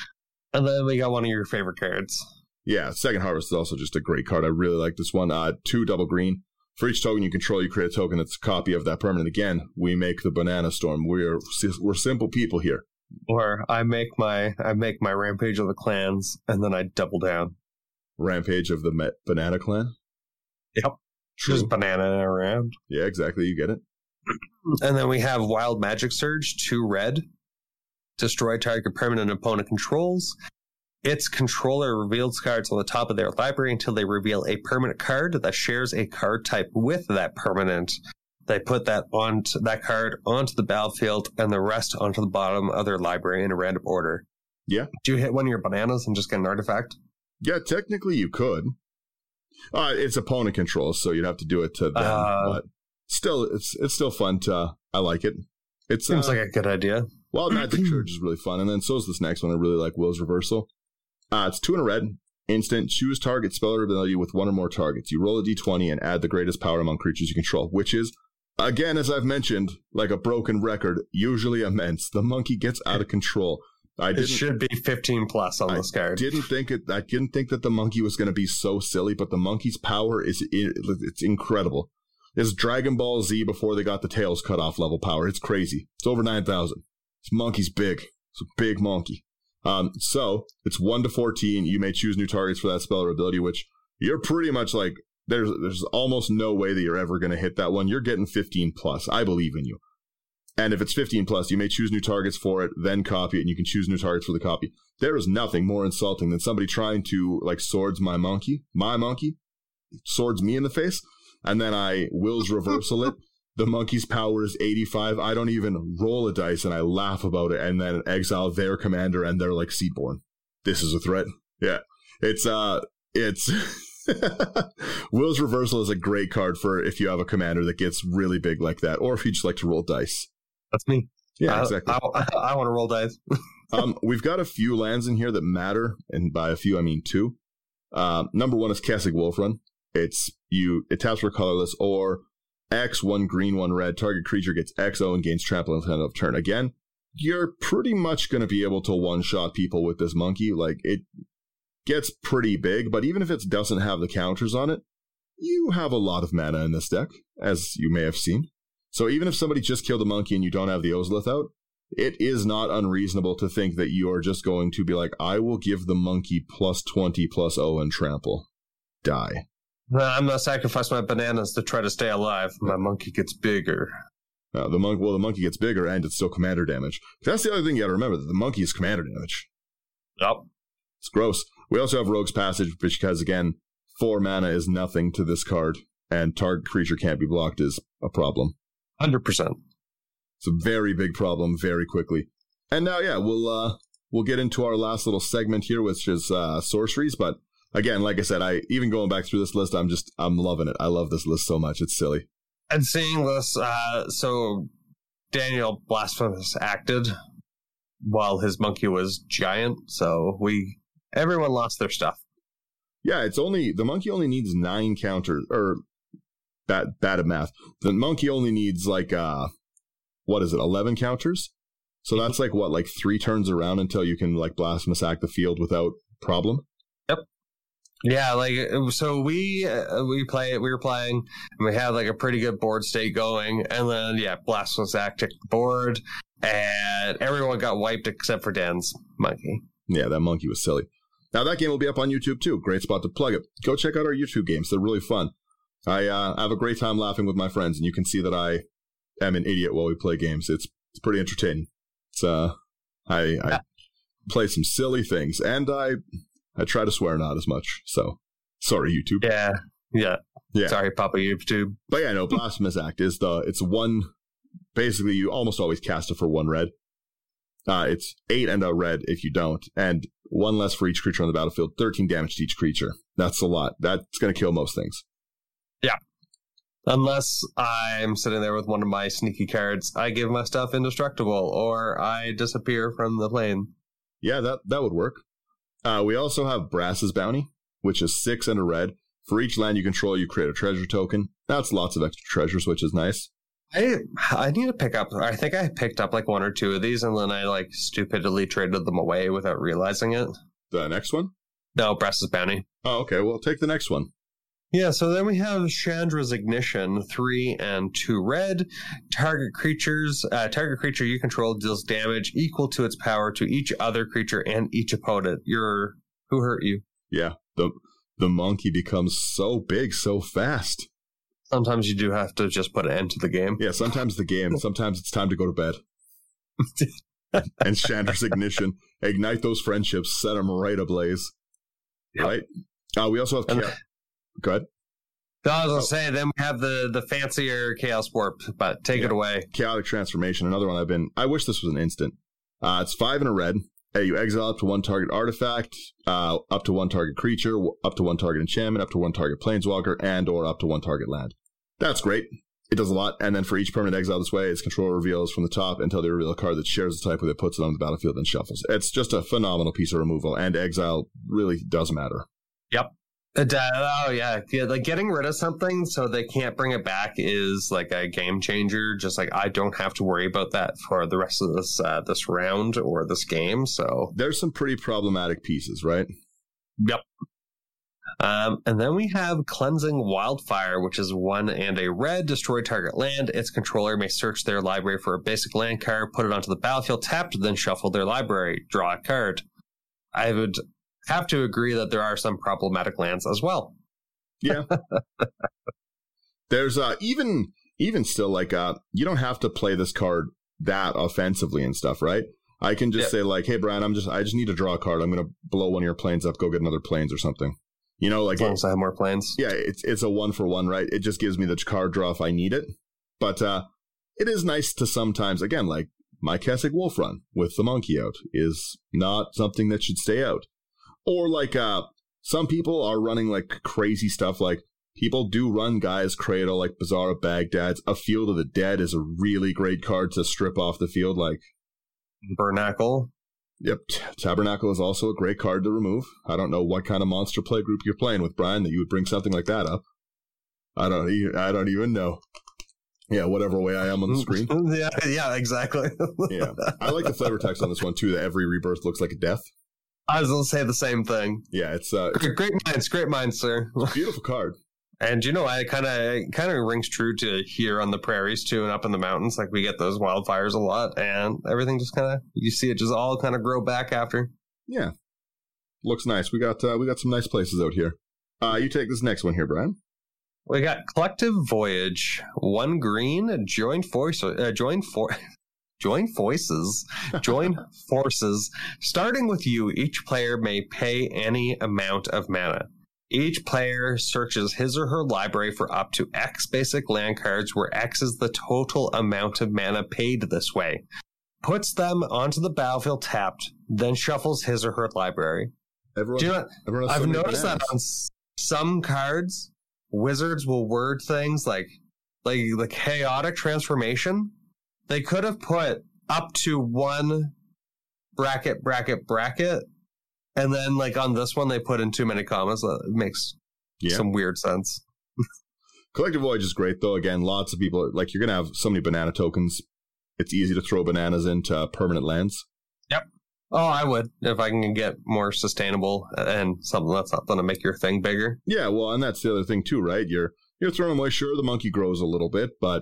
And then we got one of your favorite cards.
Yeah, Second Harvest is also just a great card. I really like this one. 2 double green. For each token you control, you create a token that's a copy of that permanent. Again, we make the Banana Storm. We're simple people here.
Or I make my Rampage of the Clans, and then I double down.
Rampage of the Banana Clan?
Yep.
True.
Just banana around.
Yeah, exactly. You get it.
And then we have Wild Magic Surge, 2 red. Destroy target permanent opponent controls. Its controller reveals cards on the top of their library until they reveal a permanent card that shares a card type with that permanent. They put that card onto the battlefield and the rest onto the bottom of their library in a random order.
Yeah.
Do you hit one of your bananas and just get an artifact?
Yeah, technically you could. It's opponent controls, so you'd have to do it to them. But still, it's still fun to. I like it. It
seems like a good idea.
Wild Magic Surge is really fun, and then so is this next one. I really like Will's Reversal. It's 2 in a red. Instant. Choose target spell or ability with 1 or more targets. You roll a d20 and add the greatest power among creatures you control, which is, again, as I've mentioned, like a broken record, usually immense. The monkey gets out of control.
It should be 15 plus on this card.
I didn't think that the monkey was going to be so silly, but the monkey's power it's incredible. It's Dragon Ball Z before they got the tails cut off level power. It's crazy. It's over 9,000. This monkey's big. It's a big monkey. So it's 1 to 14. You may choose new targets for that spell or ability, which you're pretty much like, there's almost no way that you're ever going to hit that one. You're getting 15 plus. I believe in you. And if it's 15 plus, you may choose new targets for it, then copy it, and you can choose new targets for the copy. There is nothing more insulting than somebody trying to, like, swords my monkey, swords me in the face, and then I Will's Reversal it. The monkey's power is 85. I don't even roll a dice, and I laugh about it, and then exile their commander, and they're like Seedborn. This is a threat. Yeah. It's Will's Reversal is a great card for if you have a commander that gets really big like that, or if you just like to roll dice.
That's me.
Yeah, exactly.
I want to roll dice.
We've got a few lands in here that matter, and by a few I mean 2. Number 1 is Kessig Wolfrun. It taps for colorless, or X, 1 green, 1 red. Target creature gets XO and gains trample until end of turn. Again, you're pretty much going to be able to one-shot people with this monkey. Like, it gets pretty big, but even if it doesn't have the counters on it, you have a lot of mana in this deck, as you may have seen. So even if somebody just killed a monkey and you don't have the Ozolith out, it is not unreasonable to think that you are just going to be like, I will give the monkey plus 20 plus O and trample. Die.
I'm going to sacrifice my bananas to try to stay alive. My monkey gets bigger.
The monkey gets bigger, and it's still commander damage. That's the other thing you got to remember, that the monkey is commander damage.
Yep.
It's gross. We also have Rogue's Passage, because, again, 4 mana is nothing to this card, and target creature can't be blocked is a problem.
100%.
It's a very big problem very quickly. And now, yeah, we'll get into our last little segment here, which is sorceries, but again, like I said, even going back through this list, I'm loving it. I love this list so much. It's silly.
And seeing this, so Daniel Blasphemous acted while his monkey was giant, so everyone lost their stuff.
Yeah, the monkey only needs 9 counters, or bad at math. The monkey only needs 11 counters? So that's like 3 turns around until you can Blasphemous Act the field without problem?
Yep. Yeah, so we were playing, and we had a pretty good board state going, and then Blasphemous Act took the board, and everyone got wiped except for Dan's monkey.
Yeah, that monkey was silly. Now that game will be up on YouTube too. Great spot to plug it. Go check out our YouTube games. They're really fun. I have a great time laughing with my friends, and you can see that I am an idiot while we play games. It's pretty entertaining. It's I play some silly things, and I try to swear not as much. So sorry, YouTube.
Yeah. Sorry, Papa YouTube.
But yeah, no, Blasphemous Act is it's one. Basically, you almost always cast it for 1 red. It's 8 and a red if you don't, and 1 less for each creature on the battlefield. 13 damage to each creature. That's a lot. That's going to kill most things.
Yeah. Unless I'm sitting there with one of my sneaky cards, I give my stuff indestructible, or I disappear from the plane.
Yeah, that would work. We also have Brass's Bounty, which is 6 and a red. For each land you control, you create a treasure token. That's lots of extra treasures, which is nice.
I need to pick up, I think I picked up 1 or 2 of these, and then I stupidly traded them away without realizing it.
The next one?
No, Brass's Bounty.
Oh, okay, well, take the next one.
Yeah, so then we have Chandra's Ignition, 3 and 2 red. Target creature you control deals damage equal to its power to each other creature and each opponent. Who hurt you?
Yeah, the monkey becomes so big so fast.
Sometimes you do have to just put an end to the game.
Yeah, sometimes it's time to go to bed. And Chandra's Ignition, ignite those friendships, set them right ablaze. Yep. Right? We also have... Go ahead.
No, I was going to say, then we have the fancier Chaos Warp, but take it away.
Chaotic Transformation, another one I wish this was an instant. It's 5 and a red. You exile up to 1 target artifact, up to 1 target creature, up to 1 target enchantment, up to 1 target planeswalker, and or up to 1 target land. That's great. It does a lot. And then for each permanent exile this way, its controller reveals from the top until they reveal a card that shares the type with it, puts it on the battlefield, and shuffles. It's just a phenomenal piece of removal, and exile really does matter.
Yep. Getting rid of something so they can't bring it back is a game changer. Just I don't have to worry about that for the rest of this round or this game. So
there's some pretty problematic pieces, right?
Yep. And then we have Cleansing Wildfire, which is 1 and a red. Destroy target land. Its controller may search their library for a basic land card, put it onto the battlefield tapped, then shuffle their library. Draw a card. I would have to agree that there are some problematic lands as well.
Yeah. There's even still you don't have to play this card that offensively and stuff, right? I can just say hey Brian, I just need to draw a card. I'm going to blow one of your planes up, go get another planes or something. As
long as I have more planes.
Yeah, it's a 1-for-1, right? It just gives me the card draw if I need it. But it is nice to sometimes, again, my Kessig Wolf run with the monkey out is not something that should stay out. Or some people are running crazy stuff. People do run Gaia's Cradle, Bazaar of Baghdad's. A Field of the Dead is a really great card to strip off the field.
Tabernacle.
Yep, Tabernacle is also a great card to remove. I don't know what kind of monster play group you're playing with, Brian, that you would bring something like that up. I don't even know. Yeah, whatever way I am on the screen.
yeah, exactly.
Yeah, I like the flavor text on this one too. That every rebirth looks like a death.
I was going to say the same thing.
Yeah, it's
great minds, sir.
It's a beautiful card.
And it kind of rings true to here on the prairies too, and up in the mountains. We get those wildfires a lot, and everything just you see it just all kind of grow back after.
Yeah, looks nice. We got some nice places out here. You take this next one here, Brian.
We got Collective Voyage, 1 green, join forces. Starting with you, each player may pay any amount of mana. Each player searches his or her library for up to X basic land cards, where X is the total amount of mana paid this way. Puts them onto the battlefield tapped, then shuffles his or her library. I've noticed that on some cards, wizards will word things like Chaotic Transformation. They could have put up to 1 bracket, And then, like, on this one, they put in too many commas. It makes some weird sense.
Collective Voyage is great, though. Again, lots of people, like, you're going to have so many banana tokens. It's easy to throw bananas into permanent lands.
Yep. Oh, I would, if I can get more sustainable and something that's not going to make your thing bigger.
Yeah, well, and that's the other thing, too, right? You're throwing away, sure, the monkey grows a little bit, but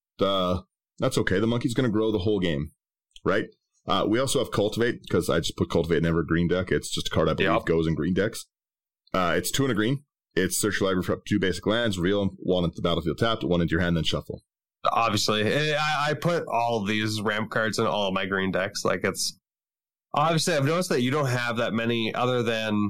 that's okay. The monkey's going to grow the whole game, right? We also have Cultivate, because I just put Cultivate in every green deck. It's just a card I believe goes in green decks. It's 2 and a green. It's search your library for up to 2 basic lands, reveal them, 1 into the battlefield tapped, 1 into your hand, then shuffle.
Obviously, I put all of these ramp cards in all of my green decks. Like, it's... Obviously, I've noticed that you don't have that many other than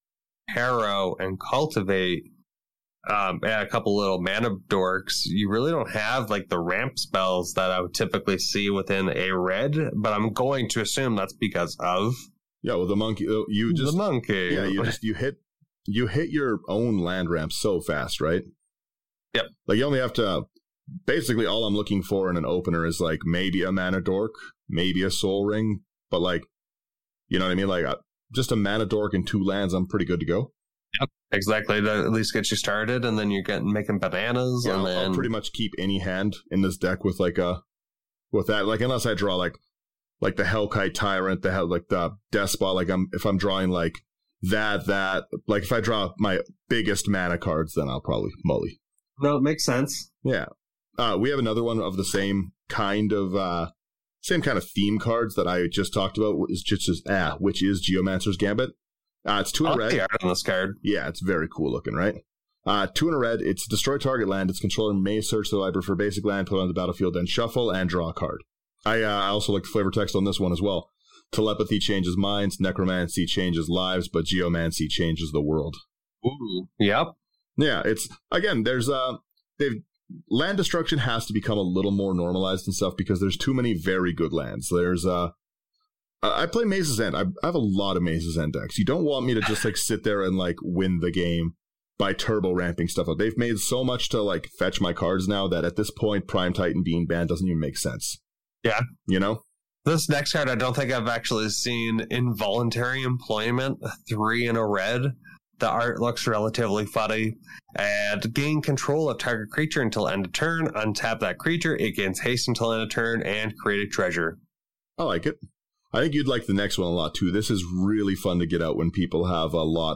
Harrow and Cultivate, and a couple little mana dorks. You really don't have, like, the ramp spells that I would typically see within a red, but I'm going to assume that's because of...
Yeah, well, the monkey,
The monkey.
Yeah, you hit your own land ramp so fast, right?
Yep.
Like, you only have to... Basically, all I'm looking for in an opener is, like, maybe a mana dork, maybe a soul ring, but, like, you know what I mean? Like, just a mana dork and 2 lands, I'm pretty good to go.
Yep, exactly. To at least get you started, and then you're making bananas.
Yeah,
and then...
I'll pretty much keep any hand in this deck with, like, with that. Like, unless I draw, like the Hellkite Tyrant, the Despot, like, if I'm drawing, like, that, like, if I draw my biggest mana cards, then I'll probably mully.
No, it makes sense.
Yeah. We have another one of the same kind of theme cards that I just talked about, which is Geomancer's Gambit. It's 2 in a red.
The art on this card.
Yeah, it's very cool looking, right? 2 in a red. It's destroy target land. Its controller may search the library for a basic land, put it on the battlefield, then shuffle and draw a card. I also like the flavor text on this one as well. Telepathy changes minds, necromancy changes lives, but geomancy changes the world.
Ooh, yep.
Yeah, it's again. Land destruction has to become a little more normalized and stuff because there's too many very good lands. There's I play Maze's End. I have a lot of Maze's End decks. You don't want me to just like sit there and like win the game by turbo ramping stuff up. They've made so much to like fetch my cards now that at this point, Prime Titan being banned doesn't even make sense.
Yeah,
you know.
This next card, I don't think I've actually seen. Involuntary Employment, 3 in a red. The art looks relatively funny. And gain control of target creature until end of turn. Untap that creature. It gains haste until end of turn and create a treasure.
I like it. I think you'd like the next one a lot too. This is really fun to get out when people have a lot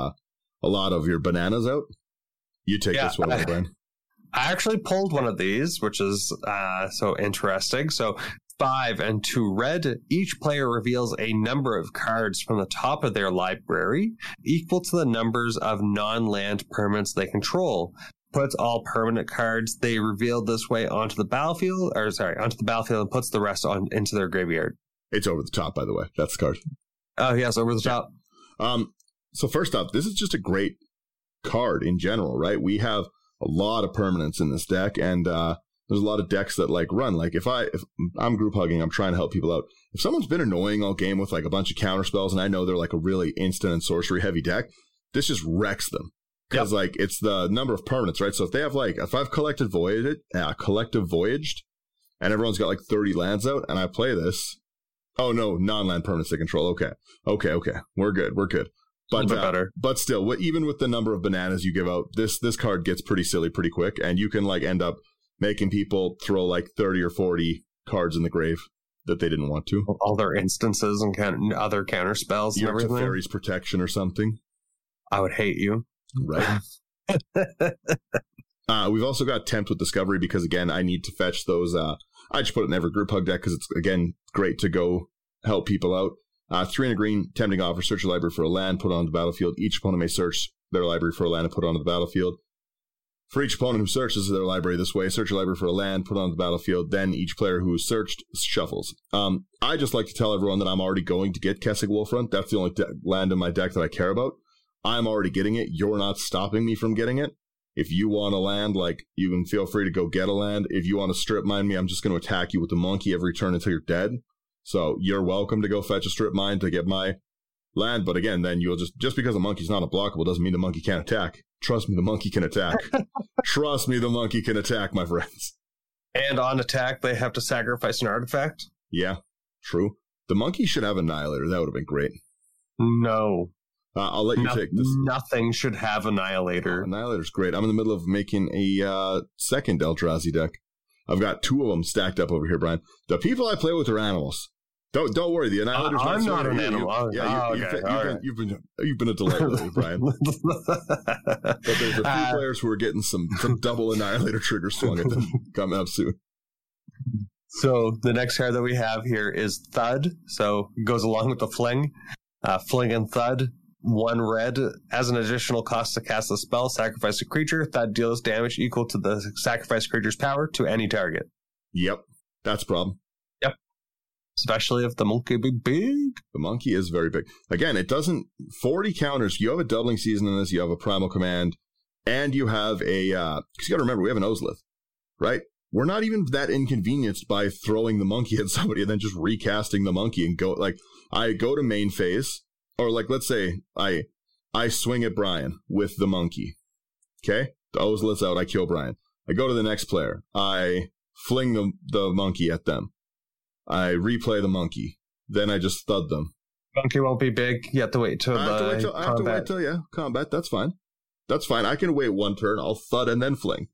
of your bananas out. You take this one, Brian.
I actually pulled one of these, which is so interesting. So 5 and 2 red. Each player reveals a number of cards from the top of their library equal to the numbers of non-land permanents they control. Puts all permanent cards they revealed this way onto the battlefield, and puts the rest into their graveyard.
It's over the top, by the way. That's the card.
Oh, yes, over the top.
So first up, this is just a great card in general, right? We have a lot of permanents in this deck, and there's a lot of decks that like run. Like if I'm group hugging, I'm trying to help people out. If someone's been annoying all game with like a bunch of counter spells, and I know they're like a really instant and sorcery heavy deck, this just wrecks them. Because like it's the number of permanents, right? So if they have like, if I've collective voyaged, and everyone's got like 30 lands out, and I play this, oh no, non-land permanents they control. Okay, we're good. But
better.
But still, even with the number of bananas you give out, this card gets pretty silly pretty quick, and you can like end up making people throw like 30 or 40 cards in the grave that they didn't want to.
All their instances and other counter spells and everything.
Fairy's Protection or something.
I would hate you.
Right. We've also got Tempt with Discovery because, again, I need to fetch those. I just put it in every group hug deck because it's, again, great to go help people out. 3 and a green, Tempting Offer, search your library for a land, put it on the battlefield. Each opponent may search their library for a land and put it onto the battlefield. For each opponent who searches their library this way, search your library for a land, put it on the battlefield. Then each player who is searched shuffles. I just like to tell everyone that I'm already going to get Kessig Wolfrun. That's the only land in my deck that I care about. I'm already getting it. You're not stopping me from getting it. If you want a land, like, you can feel free to go get a land. If you want to strip mine me, I'm just going to attack you with the monkey every turn until you're dead. So you're welcome to go fetch a strip mine to get my land. But again, then you'll just because a monkey's not unblockable doesn't mean the monkey can't attack. Trust me, the monkey can attack. Trust me, the monkey can attack, my friends.
And on attack, they have to sacrifice an artifact?
Yeah, true. The monkey should have Annihilator. That would have been great.
No.
I'll let you take this.
Nothing should have Annihilator.
Annihilator's great. I'm in the middle of making a second Eldrazi deck. I've got 2 of them stacked up over here, Brian. The people I play with are animals. Don't worry. The Annihilator's
I'm not an animal.
You've been a delight lately, Brian. But there's a few players who are getting some double Annihilator triggers swung at them coming up soon.
So the next card that we have here is Thud. So it goes along with the Fling. Fling and Thud. 1 red. As an additional cost to cast the spell, sacrifice a creature. Thud deals damage equal to the sacrificed creature's power to any target.
Yep. That's a problem.
Yep. Especially if the monkey be big.
The monkey is very big. Again, it doesn't... 40 counters. You have a doubling season in this. You have a primal command. And you have a... Because you got to remember, we have an Ozlith. Right? We're not even that inconvenienced by throwing the monkey at somebody and then just recasting the monkey and go... Like, I go to main phase... Or like, let's say I swing at Brian with the monkey. Okay? The Ozlith's out. I kill Brian. I go to the next player. I fling the monkey at them. I replay the monkey. Then I just thud them.
Monkey won't be big. You have to wait till combat.
I have to wait till, yeah, combat. That's fine. That's fine. I can wait 1 turn. I'll thud and then fling.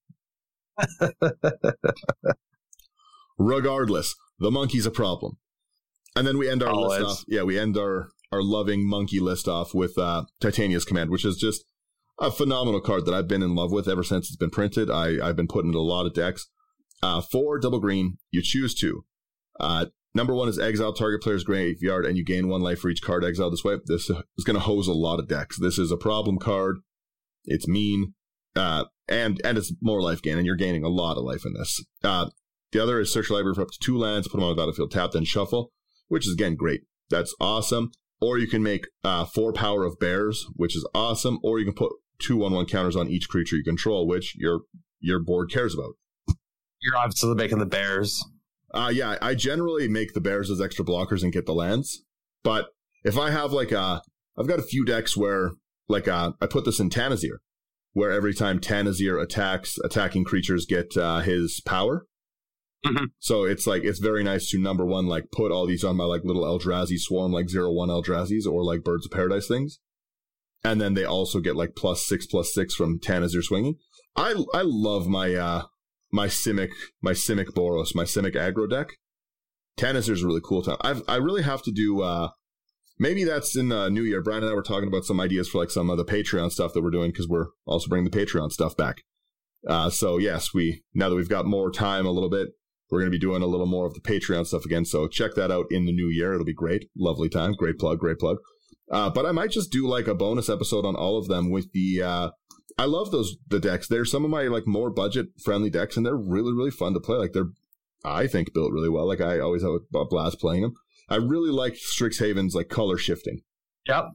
Regardless, the monkey's a problem. And then we end our list off. Yeah, we end our loving monkey list off with Titania's Command, which is just a phenomenal card that I've been in love with ever since it's been printed. I've been putting it in a lot of decks. 4 double green, you choose 2. Number 1 is exile target player's graveyard, and you gain 1 life for each card exiled this way. This is going to hose a lot of decks. This is a problem card. It's mean, and it's more life gain, and you're gaining a lot of life in this. The other is search your library for up to 2 lands, put them on the battlefield, tap, then shuffle, which is, again, great. That's awesome. Or you can make 4 power of bears, which is awesome. Or you can put 2 1/1 counters on each creature you control, which your board cares about.
You're obviously making the bears.
Yeah, I generally make the bears as extra blockers and get the lands. But if I have I've got a few decks where I put this in Tanazir, where every time Tanazir attacks, attacking creatures get his power. Mm-hmm. So it's very nice to, number 1, put all these on my little Eldrazi swarm, 0/1 Eldrazi's or Birds of Paradise things. And then they also get +6/+6 from Tanazir swinging. I love my my Simic Boros, my Simic aggro deck. Tanazir's a really cool time. I really have to do maybe that's in the new year. Brian and I were talking about some ideas for some of the Patreon stuff that we're doing, because we're also bringing the Patreon stuff back. So yes, now that we've got more time a little bit, we're going to be doing a little more of the Patreon stuff again, so check that out in the new year. It'll be great. Lovely time. Great plug. But I might just do a bonus episode on all of them with the... I love the decks. They're some of my more budget-friendly decks, and they're really, really fun to play. They're, I think, built really well. I always have a blast playing them. I really like Strixhaven's color shifting.
Yep.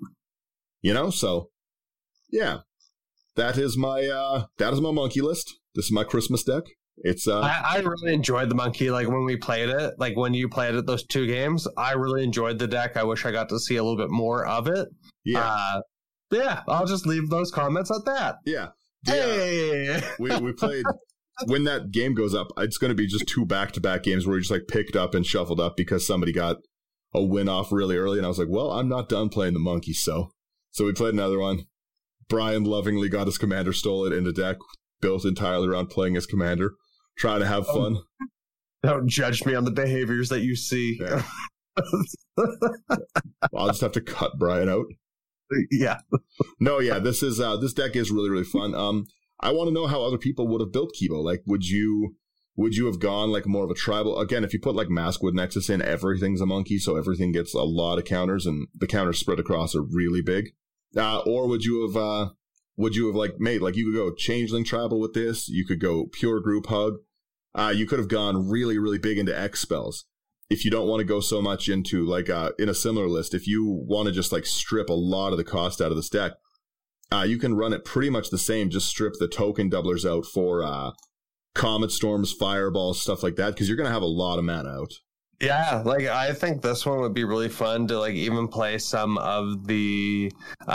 So, yeah. That is my monkey list. This is my Christmas deck. It's
I really enjoyed the monkey. When we played it, when you played it those 2 games, I really enjoyed the deck. I wish I got to see a little bit more of it.
Yeah.
Yeah, I'll just leave those comments at that.
Yeah.
Hey.
We played when that game goes up. It's going to be just 2 back-to-back games where we just picked up and shuffled up because somebody got a win off really early, and I was like, well, I'm not done playing the monkey, so we played another one. Brian lovingly got his commander, stole it in the deck, built entirely around playing his commander. Trying to have fun.
Don't judge me on the behaviors that you see.
Yeah. I'll just have to cut Brian out.
Yeah.
No, yeah, this deck is really, really fun. I want to know how other people would have built Kibo. Would you have gone more of a tribal? Again, if you put Maskwood Nexus in, everything's a monkey, so everything gets a lot of counters, and the counters spread across are really big. Or would you have made you could go Changeling Tribal with this? You could go Pure Group Hug. You could have gone really, really big into X spells. If you don't want to go so much into in a similar list, if you want to just strip a lot of the cost out of this deck, you can run it pretty much the same. Just strip the token doublers out for Comet Storms, Fireballs, stuff like that, because you're going to have a lot of mana out.
Yeah, I think this one would be really fun to even play some of the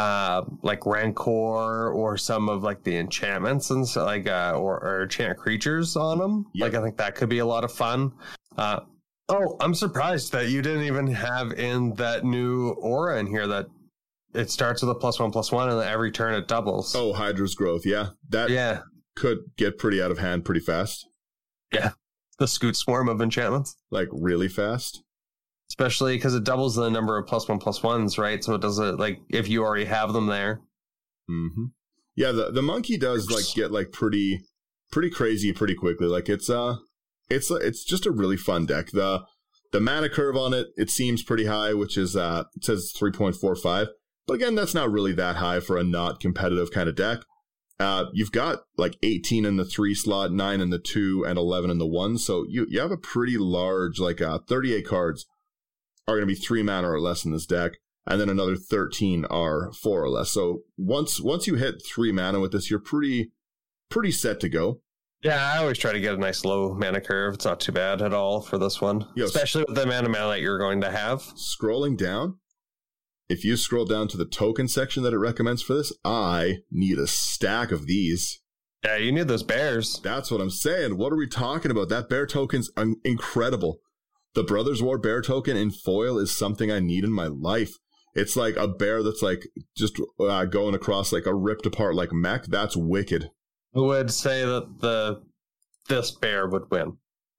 Rancor or some of the enchantments and so, or enchant creatures on them. Yep. I think that could be a lot of fun. I'm surprised that you didn't even have in that new aura in here that it starts with a +1/+1, and then every turn it doubles.
Oh, Hydra's growth. Yeah. That could get pretty out of hand pretty fast.
Yeah. The Scoot Swarm of enchantments.
Like really fast.
Especially because it doubles the number of +1/+1s, right? So it does it like if you already have them there.
Mm-hmm. Yeah, the monkey does like get like pretty crazy pretty quickly. Like it's just a really fun deck. The mana curve on it seems pretty high, which is it says 3.45. But again, that's not really that high for a not competitive kind of deck. You've got like 18 in the 3 slot, 9 in the 2, and 11 in the 1. So you have a pretty large, like 38 cards are going to be 3 mana or less in this deck. And then another 13 are 4 or less. So once you hit 3 mana with this, you're pretty set to go.
Yeah, I always try to get a nice low mana curve. It's not too bad at all for this one. Especially with the amount of mana that you're going to have.
Scrolling down, if you scroll down to the token section that it recommends for this, I need a stack of these.
Yeah, you need those bears.
That's what I'm saying. What are we talking about? That bear token's incredible. The Brothers War bear token in foil is something I need in my life. It's like a bear that's like just going across like a ripped apart like mech. That's wicked.
I would say that this bear would win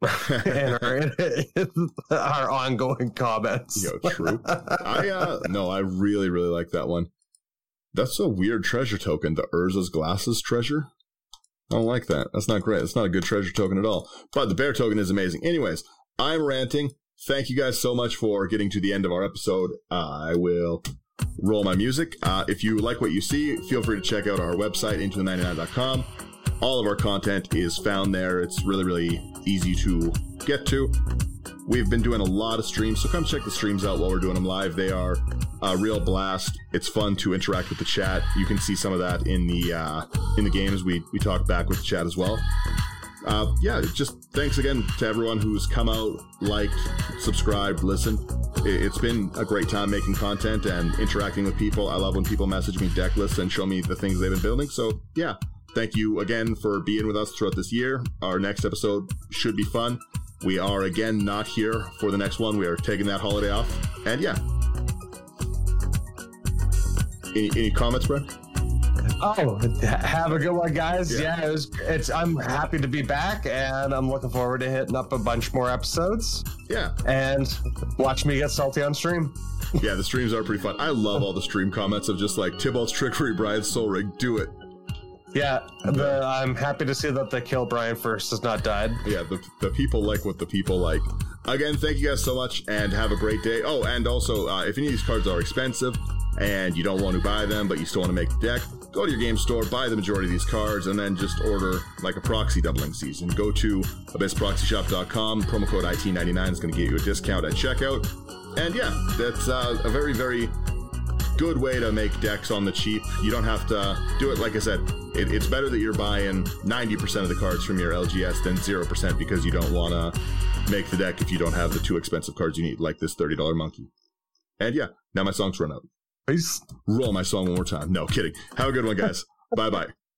in our ongoing comments.
Yo, true. I really, really like that one. That's a weird treasure token. The Urza's Glasses treasure. I don't like that. That's not great. That's not a good treasure token at all. But the bear token is amazing. Anyways, I'm ranting. Thank you guys so much for getting to the end of our episode. I will roll my music. If you like what you see, feel free to check out our website, intothe99.com. All of our content is found there. It's really, really easy to get to. We've been doing a lot of streams, so come check the streams out while we're doing them live. They are a real blast. It's fun to interact with the chat. You can see some of that in the games. We talk back with the chat as well. Just thanks again to everyone who's come out, liked, subscribed, listened. It's been a great time making content and interacting with people. I love when people message me deck lists and show me the things they've been building. So yeah, thank you again for being with us throughout this year. Our next episode should be fun. We are again not here for the next one. We are taking that holiday off. And yeah. Any comments, Brent?
Oh, have a good one, guys. Yeah, I'm happy to be back, and I'm looking forward to hitting up a bunch more episodes.
Yeah.
And watch me get salty on stream.
Yeah, the streams are pretty fun. I love all the stream comments of just like, Tybalt's Trickery, Brian's Soul Rig, do it.
Yeah, I'm happy to see that the Kill Brian First has not died.
Yeah, the people like what the people like. Again, thank you guys so much, and have a great day. Oh, and also, if any of these cards are expensive, and you don't want to buy them, but you still want to make the deck, go to your game store, buy the majority of these cards, and then just order like a proxy doubling season. Go to abyssproxyshop.com. Promo code IT99 is going to get you a discount at checkout. And yeah, that's a very, very good way to make decks on the cheap. You don't have to do it. Like I said, it's better that you're buying 90% of the cards from your LGS than 0% because you don't want to make the deck if you don't have the 2 expensive cards you need, like this $30 monkey. And yeah, now my song's run out.
Peace.
Roll my song one more time. No, kidding. Have a good one, guys. Bye-bye.